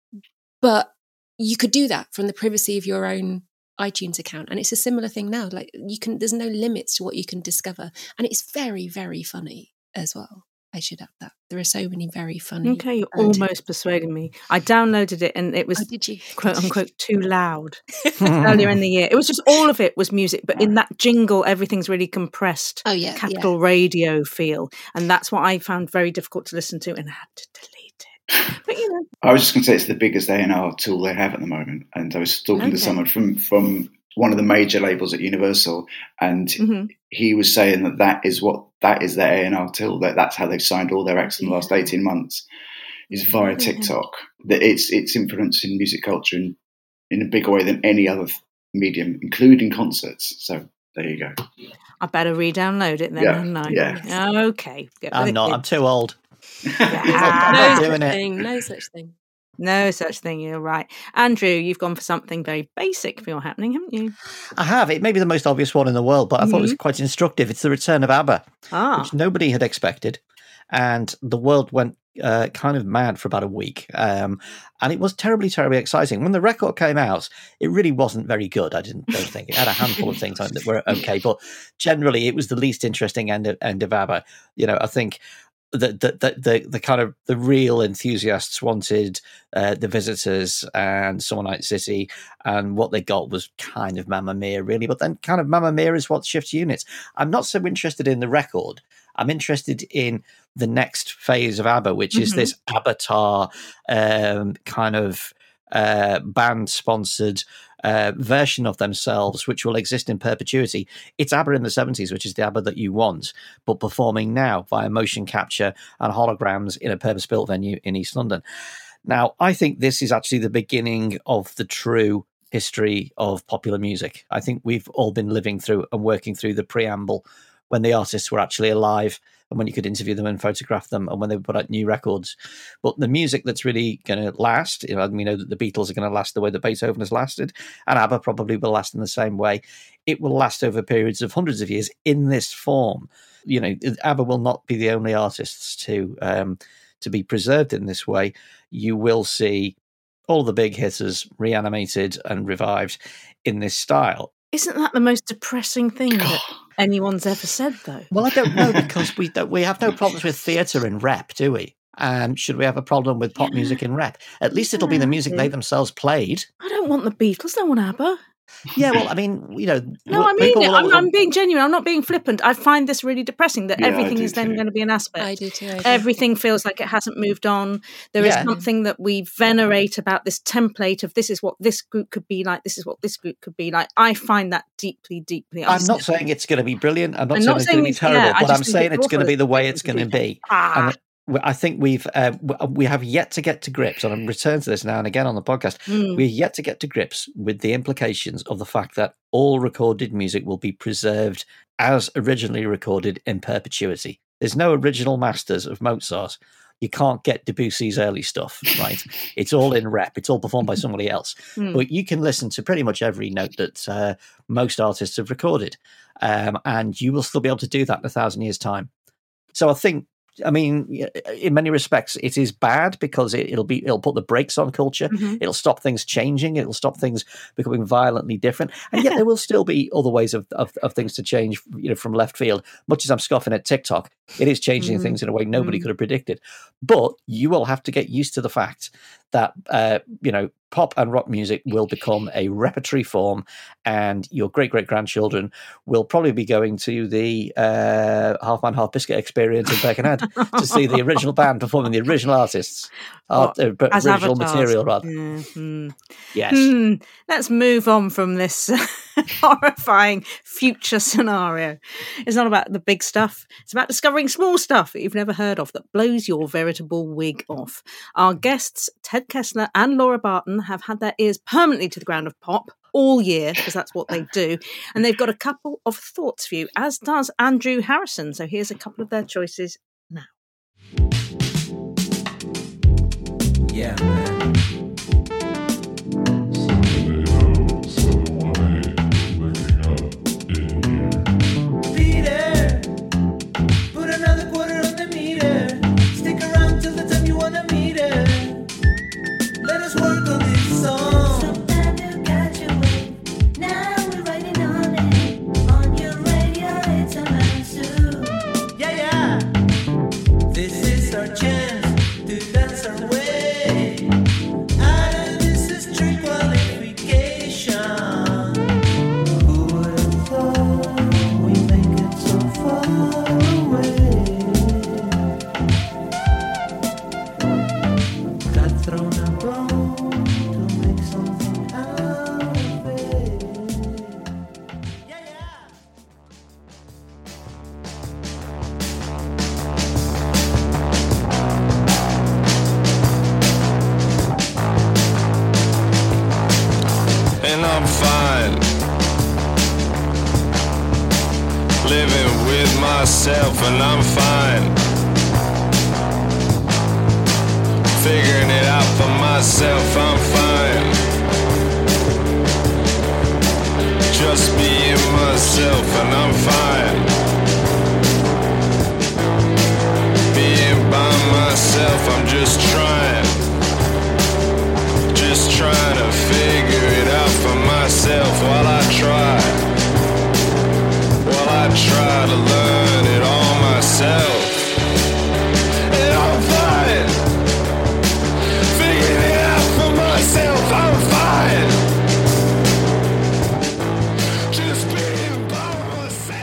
But you could do that from the privacy of your own iTunes account, and it's a similar thing now. Like, there's no limits to what you can discover, and it's very, very funny as well. I should add that there are so many very funny. Okay, you're almost persuading me. I downloaded it, and it was quote unquote too loud earlier in the year. It was just, all of it was music, but in that jingle, everything's really compressed. Oh yeah, Capital Radio feel, and that's what I found very difficult to listen to, and I had to delete it. But I was just going to say it's the biggest A&R tool they have at the moment, and I was talking to someone from one of the major labels at Universal, and he was saying that is their A&R tool. That's how they've signed all their acts in the last 18 months, is via TikTok. That it's influencing music culture in a bigger way than any other medium, including concerts. So there you go. I better re-download it then, hadn't I? Yeah. Okay. I'm not. I'm too old. No such thing. No such thing, you're right. Andrew, you've gone for something very basic for your happening, haven't you? I have. It may be the most obvious one in the world, but I thought it was quite instructive. It's the return of ABBA, which nobody had expected. And the world went kind of mad for about a week. And it was terribly, terribly exciting. When the record came out, it really wasn't very good, I don't think. It had a handful of things that were okay, but generally it was the least interesting end of ABBA. I think the kind of the real enthusiasts wanted The Visitors and Summer Night City, and what they got was kind of Mamma Mia, really. But then kind of Mamma Mia is what shifts units. I'm not so interested in the record. I'm interested in the next phase of ABBA, which is this Avatar kind of band-sponsored version of themselves, which will exist in perpetuity. It's ABBA in the 70s, which is the ABBA that you want, but performing now via motion capture and holograms in a purpose-built venue in East London. Now, I think this is actually the beginning of the true history of popular music. I think we've all been living through and working through the preamble when the artists were actually alive, and when you could interview them and photograph them, and when they put out new records. But the music that's really going to last, we know that the Beatles are going to last the way that Beethoven has lasted, and ABBA probably will last in the same way. It will last over periods of hundreds of years in this form. ABBA will not be the only artists to be preserved in this way. You will see all the big hitters reanimated and revived in this style. Isn't that the most depressing thing that anyone's ever said, though? Well, I don't know, because we have no problems with theatre in rep, do we? And should we have a problem with pop music in rep? At least it'll be the music they themselves played. I don't want the Beatles. I want ABBA. Yeah, well, I mean, No, I mean, I'm being genuine. I'm not being flippant. I find this really depressing that everything is then going to be an aspect. I do too. Everything feels like it hasn't moved on. There is something that we venerate about this template of this is what this group could be like, this is what this group could be like. I find that deeply, deeply upsetting. I'm not saying it's going to be brilliant. I'm not saying it's going to be terrible, but I'm saying it's going to be the way it's going to be. I think we have yet to get to grips, and I'm returning to this now and again on the podcast. We're yet to get to grips with the implications of the fact that all recorded music will be preserved as originally recorded in perpetuity. There's no original masters of Mozart. You can't get Debussy's early stuff, right? It's all in rep. It's all performed by somebody else. But you can listen to pretty much every note that most artists have recorded, and you will still be able to do that in 1,000 years' time. So I think, I mean, in many respects, it is bad because it'll put the brakes on culture. It'll stop things changing. It'll stop things becoming violently different. And yet there will still be other ways of things to change, from left field. Much as I'm scoffing at TikTok, it is changing things in a way nobody could have predicted. But you will have to get used to the fact that, pop and rock music will become a repertory form, and your great-great-grandchildren will probably be going to the Half Man, Half Biscuit experience in Birkenhead to see the original band performing the original artists, as original avatars. material, rather. Yes. Let's move on from this horrifying future scenario. It's not about the big stuff. It's about discovering small stuff that you've never heard of that blows your veritable wig off. Our guests, Ted Kessler and Laura Barton, have had their ears permanently to the ground of pop all year, because that's what they do. And they've got a couple of thoughts for you, as does Andrew Harrison. So here's a couple of their choices now. Yeah, man. Peter, put another quarter on the meter. Stick around till the time you wanna meet her. Let us work on this song. Sometimes you catch your wave. Now we're writing on it. On your radio, it's a monsoon. Yeah. This is our chance to dance our way out of this is true qualification. Who would have thought we make it so far away? Got thrown a bone to make something out of it. And I'm fine living with myself, and I'm fine figuring it out for myself. I'm fine just being myself, and I'm fine being by myself. I'm just trying to figure it out for myself while I try to learn it all myself. And I'm fine figuring it out for myself. I'm fine just being by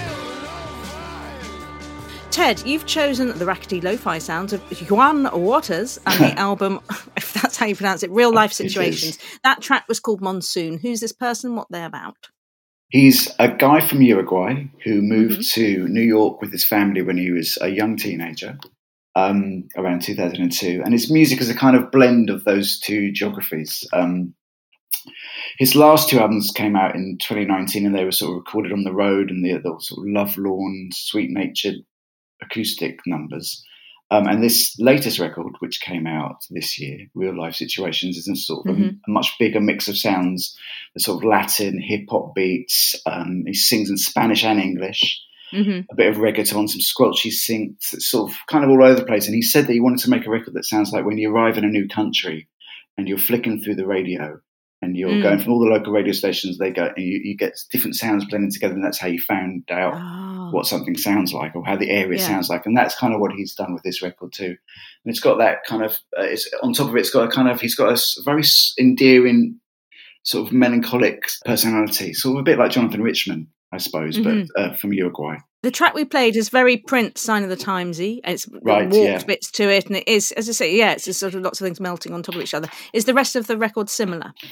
myself. Ted, you've chosen the rackety lo-fi sounds of Juan Waters and the album, if that's how you pronounce it, Real Life Situations. That track was called Monsoon. Who's this person? What they're about? He's a guy from Uruguay who moved to New York with his family when he was a young teenager, around 2002. And his music is a kind of blend of those two geographies. His last two albums came out in 2019, and they were sort of recorded on the road, and the sort of lovelorn, sweet-natured acoustic numbers. And this latest record, which came out this year, Real Life Situations, is a sort of a much bigger mix of sounds, the sort of Latin, hip-hop beats. He sings in Spanish and English, a bit of reggaeton, some squelchy synths. It's sort of kind of all over the place. And he said that he wanted to make a record that sounds like when you arrive in a new country and you're flicking through the radio and you're going from all the local radio stations, they go, and you get different sounds blending together, and that's how you found out what something sounds like, or how the area sounds like. And that's kind of what he's done with this record too. And it's got that kind of, on top of it, it's got a kind of, he's got a very endearing, sort of melancholic personality, sort of a bit like Jonathan Richman, I suppose, but from Uruguay. The track we played is very Prince, Sign of the Timesy. It's warped bits to it, and it is, as I say, it's just sort of lots of things melting on top of each other. Is the rest of the record similar?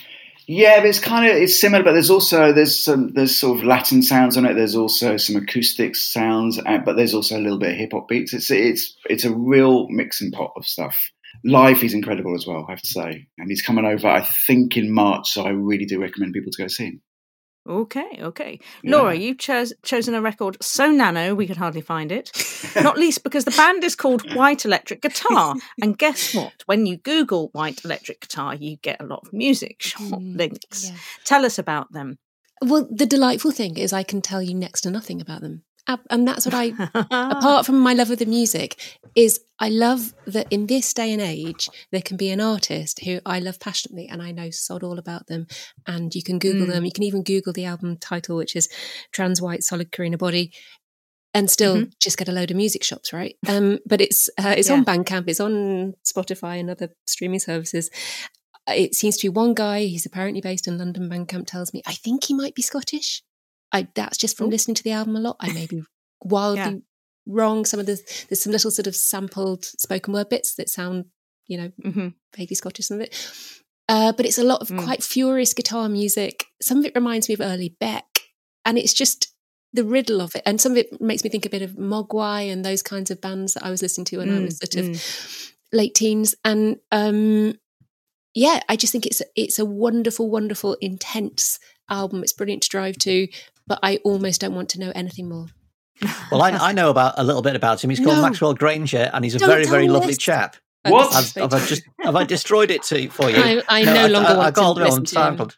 Yeah, but it's similar, but there's sort of Latin sounds on it. There's also some acoustic sounds, but there's also a little bit of hip hop beats. It's a real mixing pot of stuff. Live, he's incredible as well, I have to say, and he's coming over, I think, in March. So I really do recommend people to go see him. Okay. Laura, you've chosen a record so nano we could hardly find it. Not least because the band is called White Electric Guitar. And guess what? When you Google White Electric Guitar, you get a lot of music shop links. Yeah. Tell us about them. Well, the delightful thing is I can tell you next to nothing about them. And that's what apart from my love of the music, is I love that in this day and age, there can be an artist who I love passionately and I know sod all about them. And you can Google them. You can even Google the album title, which is Trans White Solid Carina Body, and still just get a load of music shops, right? But it's on Bandcamp, it's on Spotify and other streaming services. It seems to be one guy, he's apparently based in London, Bandcamp tells me. I think he might be Scottish. That's just from listening to the album a lot. I may be wildly wrong. There's some little sort of sampled spoken word bits that sound, vaguely Scottish, some of it. But it's a lot of quite furious guitar music. Some of it reminds me of early Beck, and it's just the riddle of it. And some of it makes me think a bit of Mogwai and those kinds of bands that I was listening to when I was sort of late teens. And I just think it's a wonderful, wonderful, intense album. It's brilliant to drive to, but I almost don't want to know anything more. Well, I know a little bit about him. He's called Maxwell Granger, and he's a very, very lovely chap. What? Have I destroyed it for you? I no longer want to listen to him.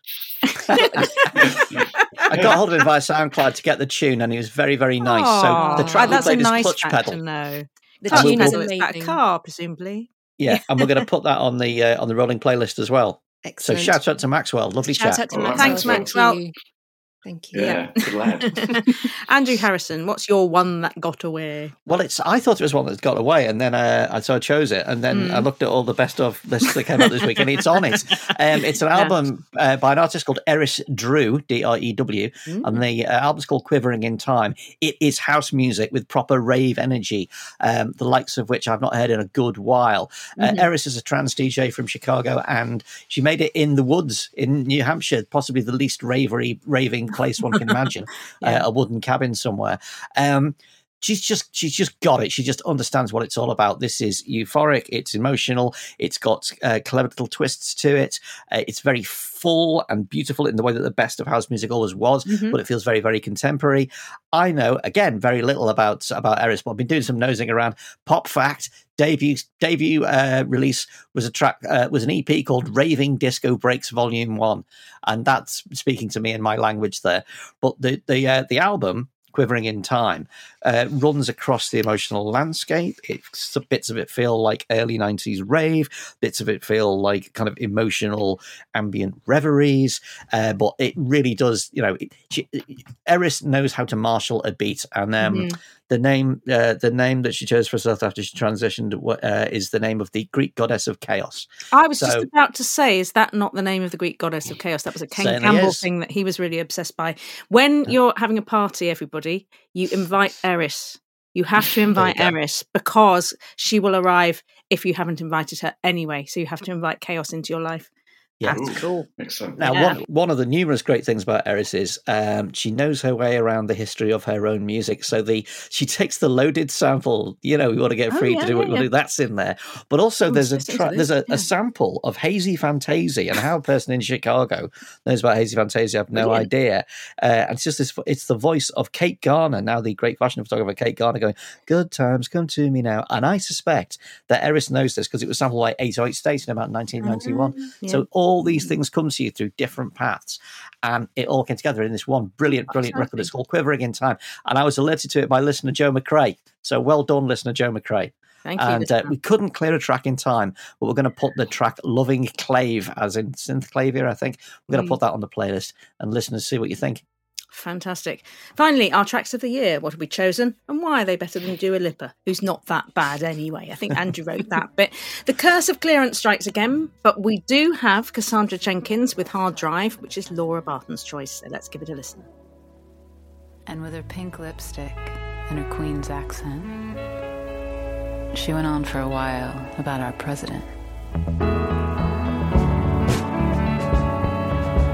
I got hold of him via SoundCloud to get the tune, and he was very, very nice. So the track we played is Clutch Pedal. The tune is about a car, presumably. Yeah, and we're going to put that on the rolling playlist as well. Excellent. So shout out to Maxwell, lovely chap. Shout out to Maxwell. Thanks, Maxwell. Thank you. Yeah, good lad. Andrew Harrison, what's your one that got away? Well, I thought it was one that got away, and then I chose it, and then I looked at all the best of lists that came out this week, and it's on it. It's an album by an artist called Eris Drew, Drew, and the album's called Quivering in Time. It is house music with proper rave energy, the likes of which I've not heard in a good while. Eris is a trans DJ from Chicago, and she made it in the woods in New Hampshire, possibly the least raving place one can imagine, a wooden cabin somewhere. She's just got it. She just understands what it's all about. This is euphoric. It's emotional. It's got clever little twists to it. It's very full and beautiful in the way that the best of house music always was, but it feels very, very contemporary. I know, again, very little about Eris, but I've been doing some nosing around. Pop fact: debut release was an EP called Raving Disco Breaks Volume 1, and that's speaking to me in my language there. But the album, Quivering in Time, runs across the emotional landscape. Bits of it feel like early 90s rave, bits of it feel like kind of emotional ambient reveries, but it really does, Eris knows how to marshal a beat, and the name that she chose for herself after she transitioned is the name of the Greek goddess of chaos. I was just about to say, is that not the name of the Greek goddess of chaos? That was a Ken Campbell thing that he was really obsessed by. When you're having a party, everybody, you invite Eris. You have to invite Eris, because she will arrive if you haven't invited her anyway. So you have to invite chaos into your life. Yeah, that's cool. Excellent. Now, one of the numerous great things about Eris is she knows her way around the history of her own music. So she takes the loaded sample. We want to get free to do what we want to do. That's in there. But also, there's a sample of Hazy Fantasy, and how a person in Chicago knows about Hazy Fantasy, I have no idea. And it's just it's the voice of Kate Garner, now the great fashion photographer Kate Garner, going, "Good times come to me now." And I suspect that Eris knows this because it was sampled by 808 State in about 1991. So all these things come to you through different paths, and it all came together in this one brilliant record. It's called Quivering in Time, and I was alerted to it by listener Joe McRae. So well done, listener Joe McRae. Thank you. And we couldn't clear a track in time, but we're going to put the track Loving Clave, as in synth clavier, I think. We're going to put that on the playlist, and listeners, see what you think. Fantastic. Finally, our tracks of the year. What have we chosen, and why are they better than Dua Lipa, who's not that bad anyway? I think Andrew wrote that bit. The curse of clearance strikes again, but we do have Cassandra Jenkins with Hard Drive, which is Laura Barton's choice. So let's give it a listen. And with her pink lipstick and her Queen's accent, she went on for a while about our president.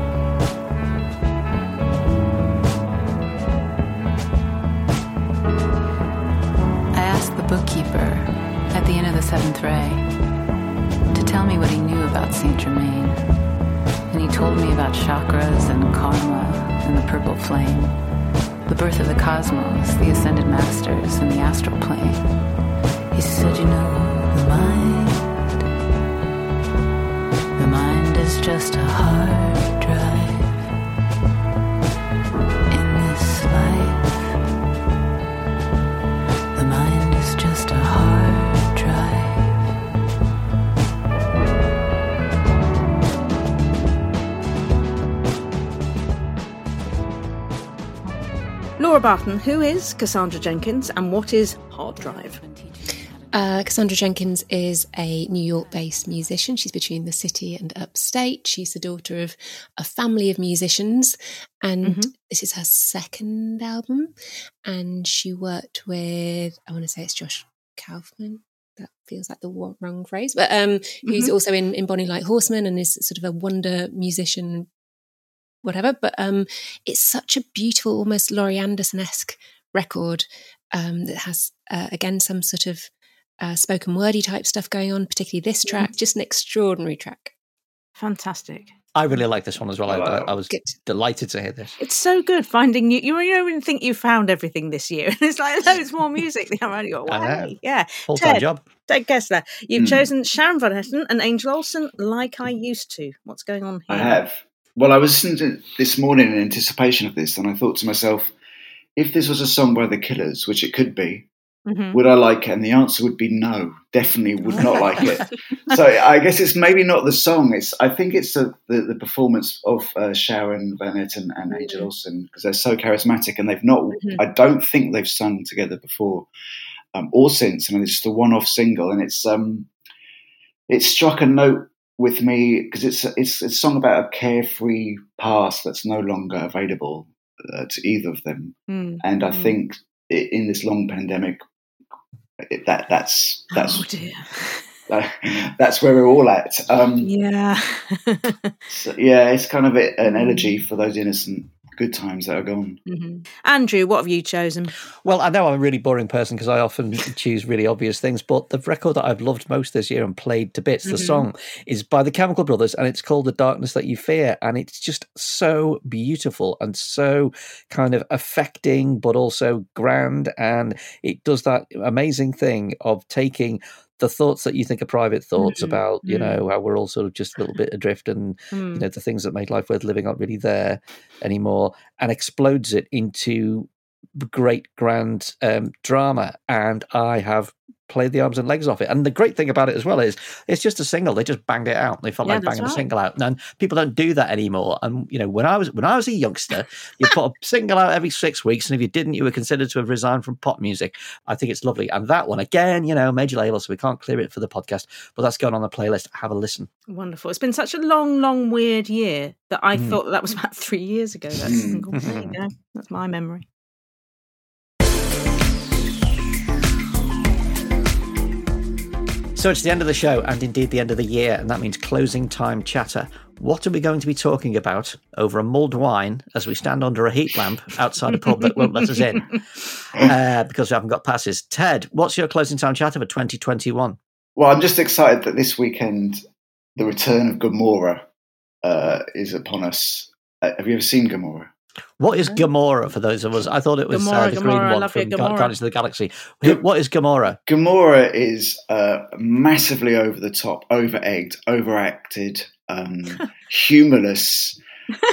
at the end of the 7th ray to tell me what he knew about Saint Germain. And he told me about chakras and karma and the purple flame, the birth of the cosmos, the ascended masters, and the astral plane. He said, you know, the mind is just a hard drive in this life. The mind is just a hard drive. Laura Barton, who is Cassandra Jenkins and what is Hard Drive? Cassandra Jenkins is a New York-based musician. She's between the city and upstate. She's the daughter of a family of musicians, and this is her second album. And she worked with, I want to say it's Josh Kaufman. That feels like the wrong phrase, but who's also in Bonnie Like Horseman and is sort of a wonder musician, whatever. But it's such a beautiful, almost Laurie Anderson-esque record that has, again, some sort of spoken wordy type stuff going on, particularly this track, just an extraordinary track. Fantastic. I really like this one as well. I was delighted to hear this. It's so good finding you don't even think you found everything this year. And it's like loads more music. I've only got one. Yeah. Full-time job. Ted Kessler, you've chosen Sharon Van Etten and Angel Olsen, Like I Used To. What's going on here? I have. Well, I was listening to this morning in anticipation of this, and I thought to myself, if this was a song by The Killers, which it could be, would I like it? And the answer would be no, definitely would not like it. So I guess it's maybe not the song. I think it's the performance of Sharon Van Etten and Angel Olsen, because they're so charismatic, and they've not. I don't think they've sung together before or since. I mean, it's just a one-off single, and it struck a note with me because it's a song about a carefree past that's no longer available to either of them, and I think in this long pandemic. That's oh dear. That's where we're all at. Yeah. So, yeah, it's kind of an elegy for those innocent good times that are gone. Andrew, what have you chosen? Well, I know I'm a really boring person because I often choose really obvious things, but the record that I've loved most this year and played to bits, the song, is by the Chemical Brothers, and it's called The Darkness That You Fear, and it's just so beautiful and so kind of affecting, but also grand, and it does that amazing thing of taking the thoughts that you think are private thoughts about, you know, how we're all sort of just a little bit adrift and, you know, the things that make life worth living aren't really there anymore, and explodes it into great grand drama. And I have played the arms and legs off it. And the great thing about it as well is it's just a single. They just banged it out. They felt like banging a single out. And people don't do that anymore. And, you know, when I was a youngster, you put a single out every 6 weeks. And if you didn't, you were considered to have resigned from pop music. I think it's lovely. And that one, again, you know, major label, so we can't clear it for the podcast, but that's going on the playlist. Have a listen. Wonderful. It's been such a long, weird year that I thought that was about 3 years ago. That single. There you go. That's my memory. So it's the end of the show, and indeed the end of the year, and that means closing time chatter. What are we going to be talking about over a mulled wine as we stand under a heat lamp outside a pub that won't let us in because we haven't got passes? Ted, what's your closing time chatter for 2021? Well, I'm just excited that this weekend the return of Gomorrah is upon us. Have you ever seen Gomorrah? What is Gomorrah for those of us? I thought it was the green one from Guardians of the Galaxy. What is Gomorrah? Gomorrah is massively over the top, over-egged, overacted, humorless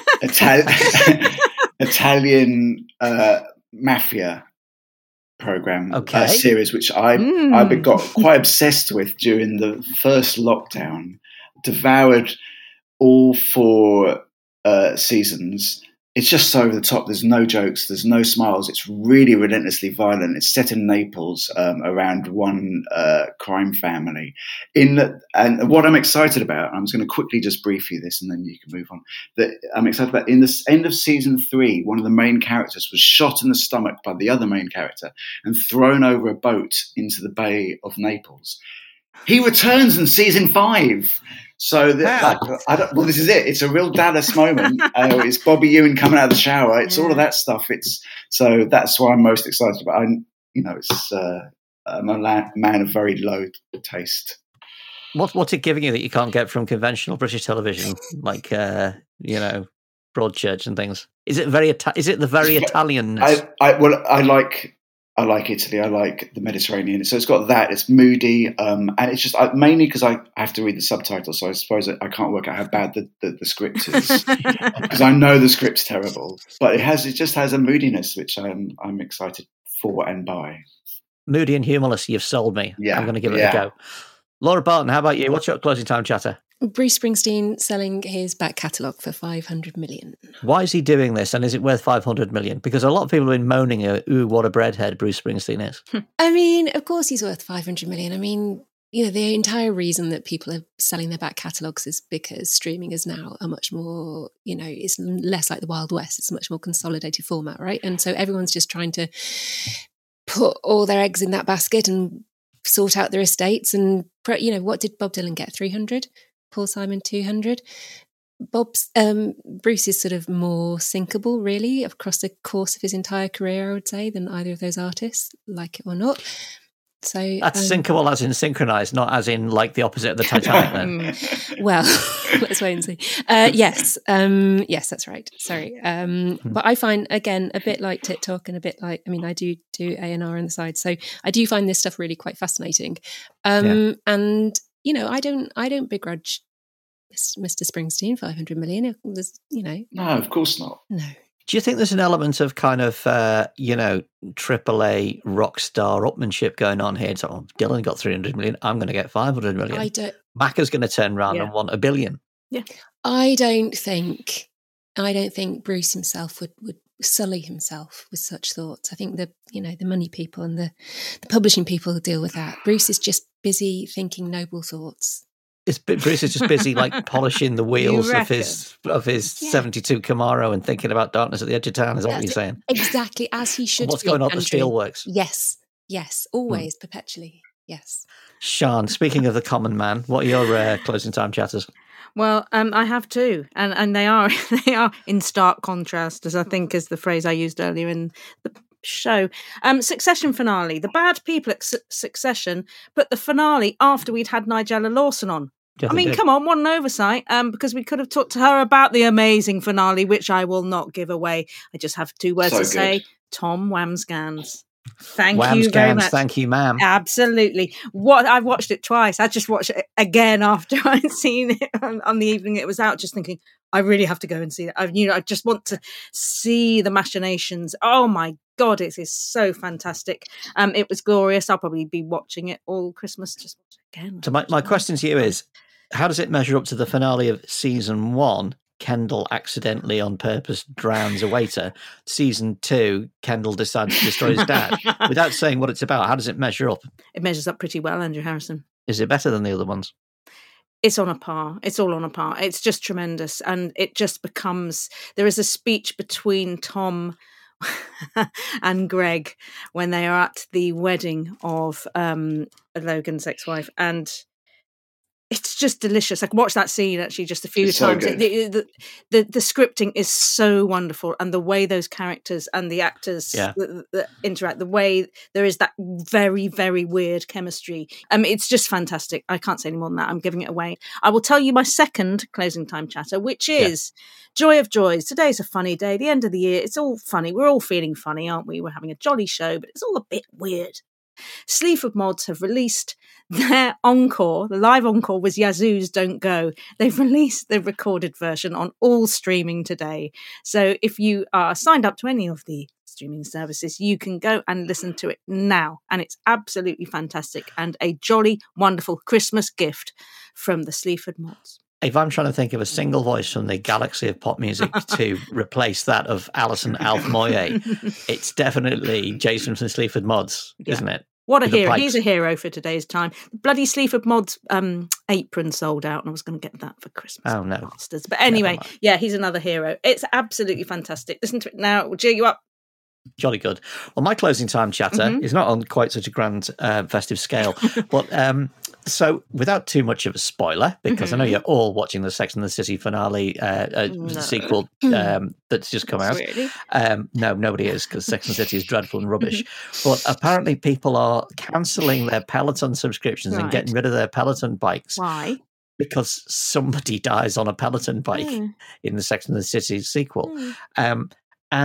Italian mafia program series, which I got quite obsessed with during the first lockdown. Devoured all 4 seasons. It's just so over the top. There's no jokes. There's no smiles. It's really relentlessly violent. It's set in Naples around one crime family. And what I'm excited about, I'm just going to quickly just brief you this and then you can move on. That I'm excited about, in the end of season 3, one of the main characters was shot in the stomach by the other main character and thrown over a boat into the Bay of Naples. He returns in season 5. So well, this is it. It's a real Dallas moment. It's Bobby Ewing coming out of the shower. It's all of that stuff. So that's what I'm most excited about. It's I'm a man of very low taste. What's it giving you that you can't get from conventional British television, like Broadchurch and things? Is it is it the very Italianness? I like Italy. I like the Mediterranean. So it's got that. It's moody, and it's just mainly because I have to read the subtitles. So I suppose I can't work out how bad the script is because I know the script's terrible. But it just has a moodiness which I'm excited for and by. Moody and humorless. You've sold me. Yeah, I'm going to give it a go. Laura Barton, how about you? What's your closing time chatter? Bruce Springsteen selling his back catalogue for $500 million. Why is he doing this, and is it worth $500 million? Because a lot of people have been moaning, ooh, what a breadhead Bruce Springsteen is. I mean, of course he's worth $500 million. I mean, the entire reason that people are selling their back catalogues is because streaming is now a much more, it's less like the Wild West. It's a much more consolidated format, right? And so everyone's just trying to put all their eggs in that basket and sort out their estates. And, what did Bob Dylan get? 300? Paul Simon 200. Bruce is sort of more sinkable, really, across the course of his entire career, I would say, than either of those artists, like it or not. So that's sinkable as in synchronized, not as in like the opposite of the Titanic. Then, well, let's wait and see. Yes, that's right. Sorry, but I find again a bit like TikTok and a bit like I do A&R on the side, so I do find this stuff really quite fascinating. And I don't begrudge Mr. Springsteen $500 million. No, of course not. No. Do you think there's an element of kind of AAA rock star upmanship going on here? So Dylan got 300 million. I'm going to get 500 million. Macca's going to turn around and want $1 billion. Yeah. I don't think Bruce himself would sully himself with such thoughts. I think the money people and the publishing people deal with that. Bruce is just busy thinking noble thoughts. Bruce is just busy like polishing the wheels of his 72 Camaro and thinking about darkness at the edge of town. Is that what you're saying? Exactly, as he should. What's going on at the steelworks? Yes, always, perpetually. Yes. Sian, speaking of the common man, what are your closing time chatters? Well, I have two, and they are in stark contrast, as I think is the phrase I used earlier in the show. Succession finale. The bad people at Succession put the finale after we'd had Nigella Lawson on. Yeah, I mean, come on, what an oversight, because we could have talked to her about the amazing finale, which I will not give away. I just have two words to say. Tom Wamsgans. Thank you very much. Thank you, ma'am. Absolutely. I've watched it twice. I just watched it again after I'd seen it on the evening it was out, just thinking, I really have to go and see it. I just want to see the machinations. Oh my God, it is so fantastic. It was glorious. I'll probably be watching it all Christmas. Just watch it again. So my question to you is, how does it measure up to the finale of season 1? Kendall accidentally on purpose drowns a waiter. Season 2, Kendall decides to destroy his dad. Without saying what it's about, how does it measure up? It measures up pretty well, Andrew Harrison. Is it better than the other ones? It's on a par. It's all on a par. It's just tremendous. And it just becomes... There is a speech between Tom and Greg when they are at the wedding of Logan's ex-wife. And it's just delicious. I could watch that scene actually just a few times. The scripting is so wonderful, and the way those characters and the actors interact, the way there is that very, very weird chemistry. It's just fantastic. I can't say any more than that. I'm giving it away. I will tell you my second closing time chatter, which is Joy of Joys. Today's a funny day, the end of the year. It's all funny. We're all feeling funny, aren't we? We're having a jolly show, but it's all a bit weird. Sleaford Mods have released their encore. The live encore was Yazoo's Don't Go. They've released the recorded version on all streaming today. So if you are signed up to any of the streaming services, you can go and listen to it now. And it's absolutely fantastic and a jolly, wonderful Christmas gift from the Sleaford Mods. If I'm trying to think of a single voice from the galaxy of pop music to replace that of Alison Alf Moye, it's definitely Jason from Sleaford Mods, isn't it? What a hero. He's a hero for today's time. The bloody Sleaford Mods apron sold out, and I was going to get that for Christmas. Oh, no. Bastards. But anyway, he's another hero. It's absolutely fantastic. Listen to it now. It will cheer you up. Jolly good. Well, my closing time chatter is not on quite such a grand festive scale, but So, without too much of a spoiler, because I know you're all watching the Sex and the City finale sequel that's just come out. Really? No, nobody is, because Sex and the City is dreadful and rubbish. But apparently people are cancelling their Peloton subscriptions and getting rid of their Peloton bikes. Why? Because somebody dies on a Peloton bike in the Sex and the City sequel. And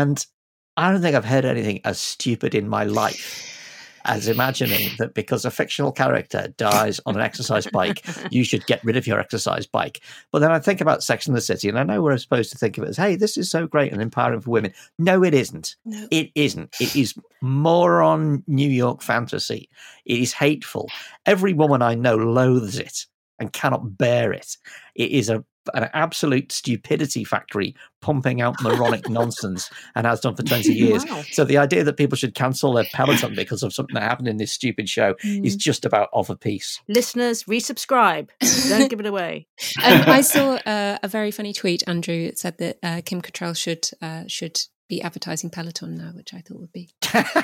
I don't think I've heard anything as stupid in my life as imagining that because a fictional character dies on an exercise bike, you should get rid of your exercise bike. But then I think about Sex and the City, and I know we're supposed to think of it as, hey, this is so great and empowering for women. No, it isn't. No. It isn't. It is moron New York fantasy. It is hateful. Every woman I know loathes it and cannot bear it. It is an absolute stupidity factory pumping out moronic nonsense and has done for 20 years. Wow. So the idea that people should cancel their Peloton because of something that happened in this stupid show is just about of a piece. Listeners, resubscribe. Don't give it away. I saw a very funny tweet, Andrew. It said that Kim Cattrall should be advertising Peloton now, which I thought would be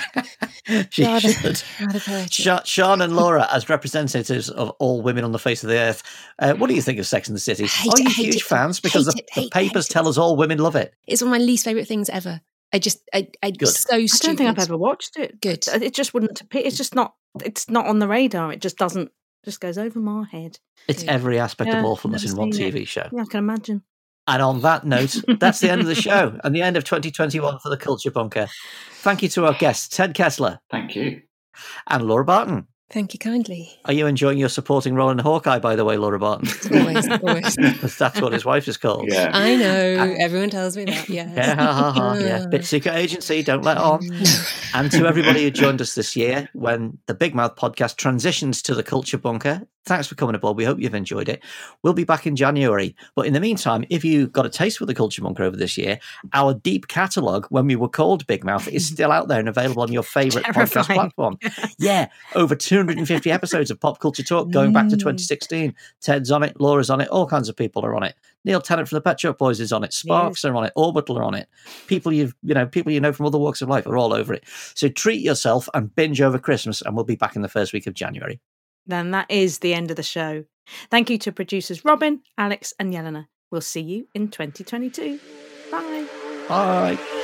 She rather should. Sean and Laura, as representatives of all women on the face of the earth, what do you think of Sex and the City? Are you huge fans? Because the papers tell us all women love it. It's one of my least favourite things ever. Good. So I don't think I've ever watched it. Good. It just wouldn't appear. It's just not. It's not on the radar. It just doesn't. Just goes over my head. It's every aspect of awfulness in one TV show. Yeah, I can imagine. And on that note, that's the end of the show and the end of 2021 for the Culture Bunker. Thank you to our guests, Ted Kessler. Thank you. And Laura Barton. Thank you kindly. Are you enjoying your supporting role in Hawkeye, by the way, Laura Barton? Always. That's what his wife is called. Yeah. I know. Everyone tells me that. Yeah. Yeah. Bit secret agency, don't let on. And to everybody who joined us this year when the Big Mouth podcast transitions to the Culture Bunker, thanks for coming aboard. We hope you've enjoyed it. We'll be back in January. But in the meantime, if you got a taste for the Culture Bunker over this year, our deep catalogue, when we were called Big Mouth, is still out there and available on your favourite podcast platform. Yeah, over 250 episodes of pop culture talk going back to 2016. Ted's on it, Laura's on it, all kinds of people are on it. Neil Tennant from the Pet Shop Boys is on it. Sparks are on it. Orbital are on it. People you know from other walks of life are all over it. So treat yourself and binge over Christmas, and we'll be back in the first week of January. Then that is the end of the show. Thank you to producers Robin, Alex, and Yelena. We'll see you in 2022. Bye. Bye.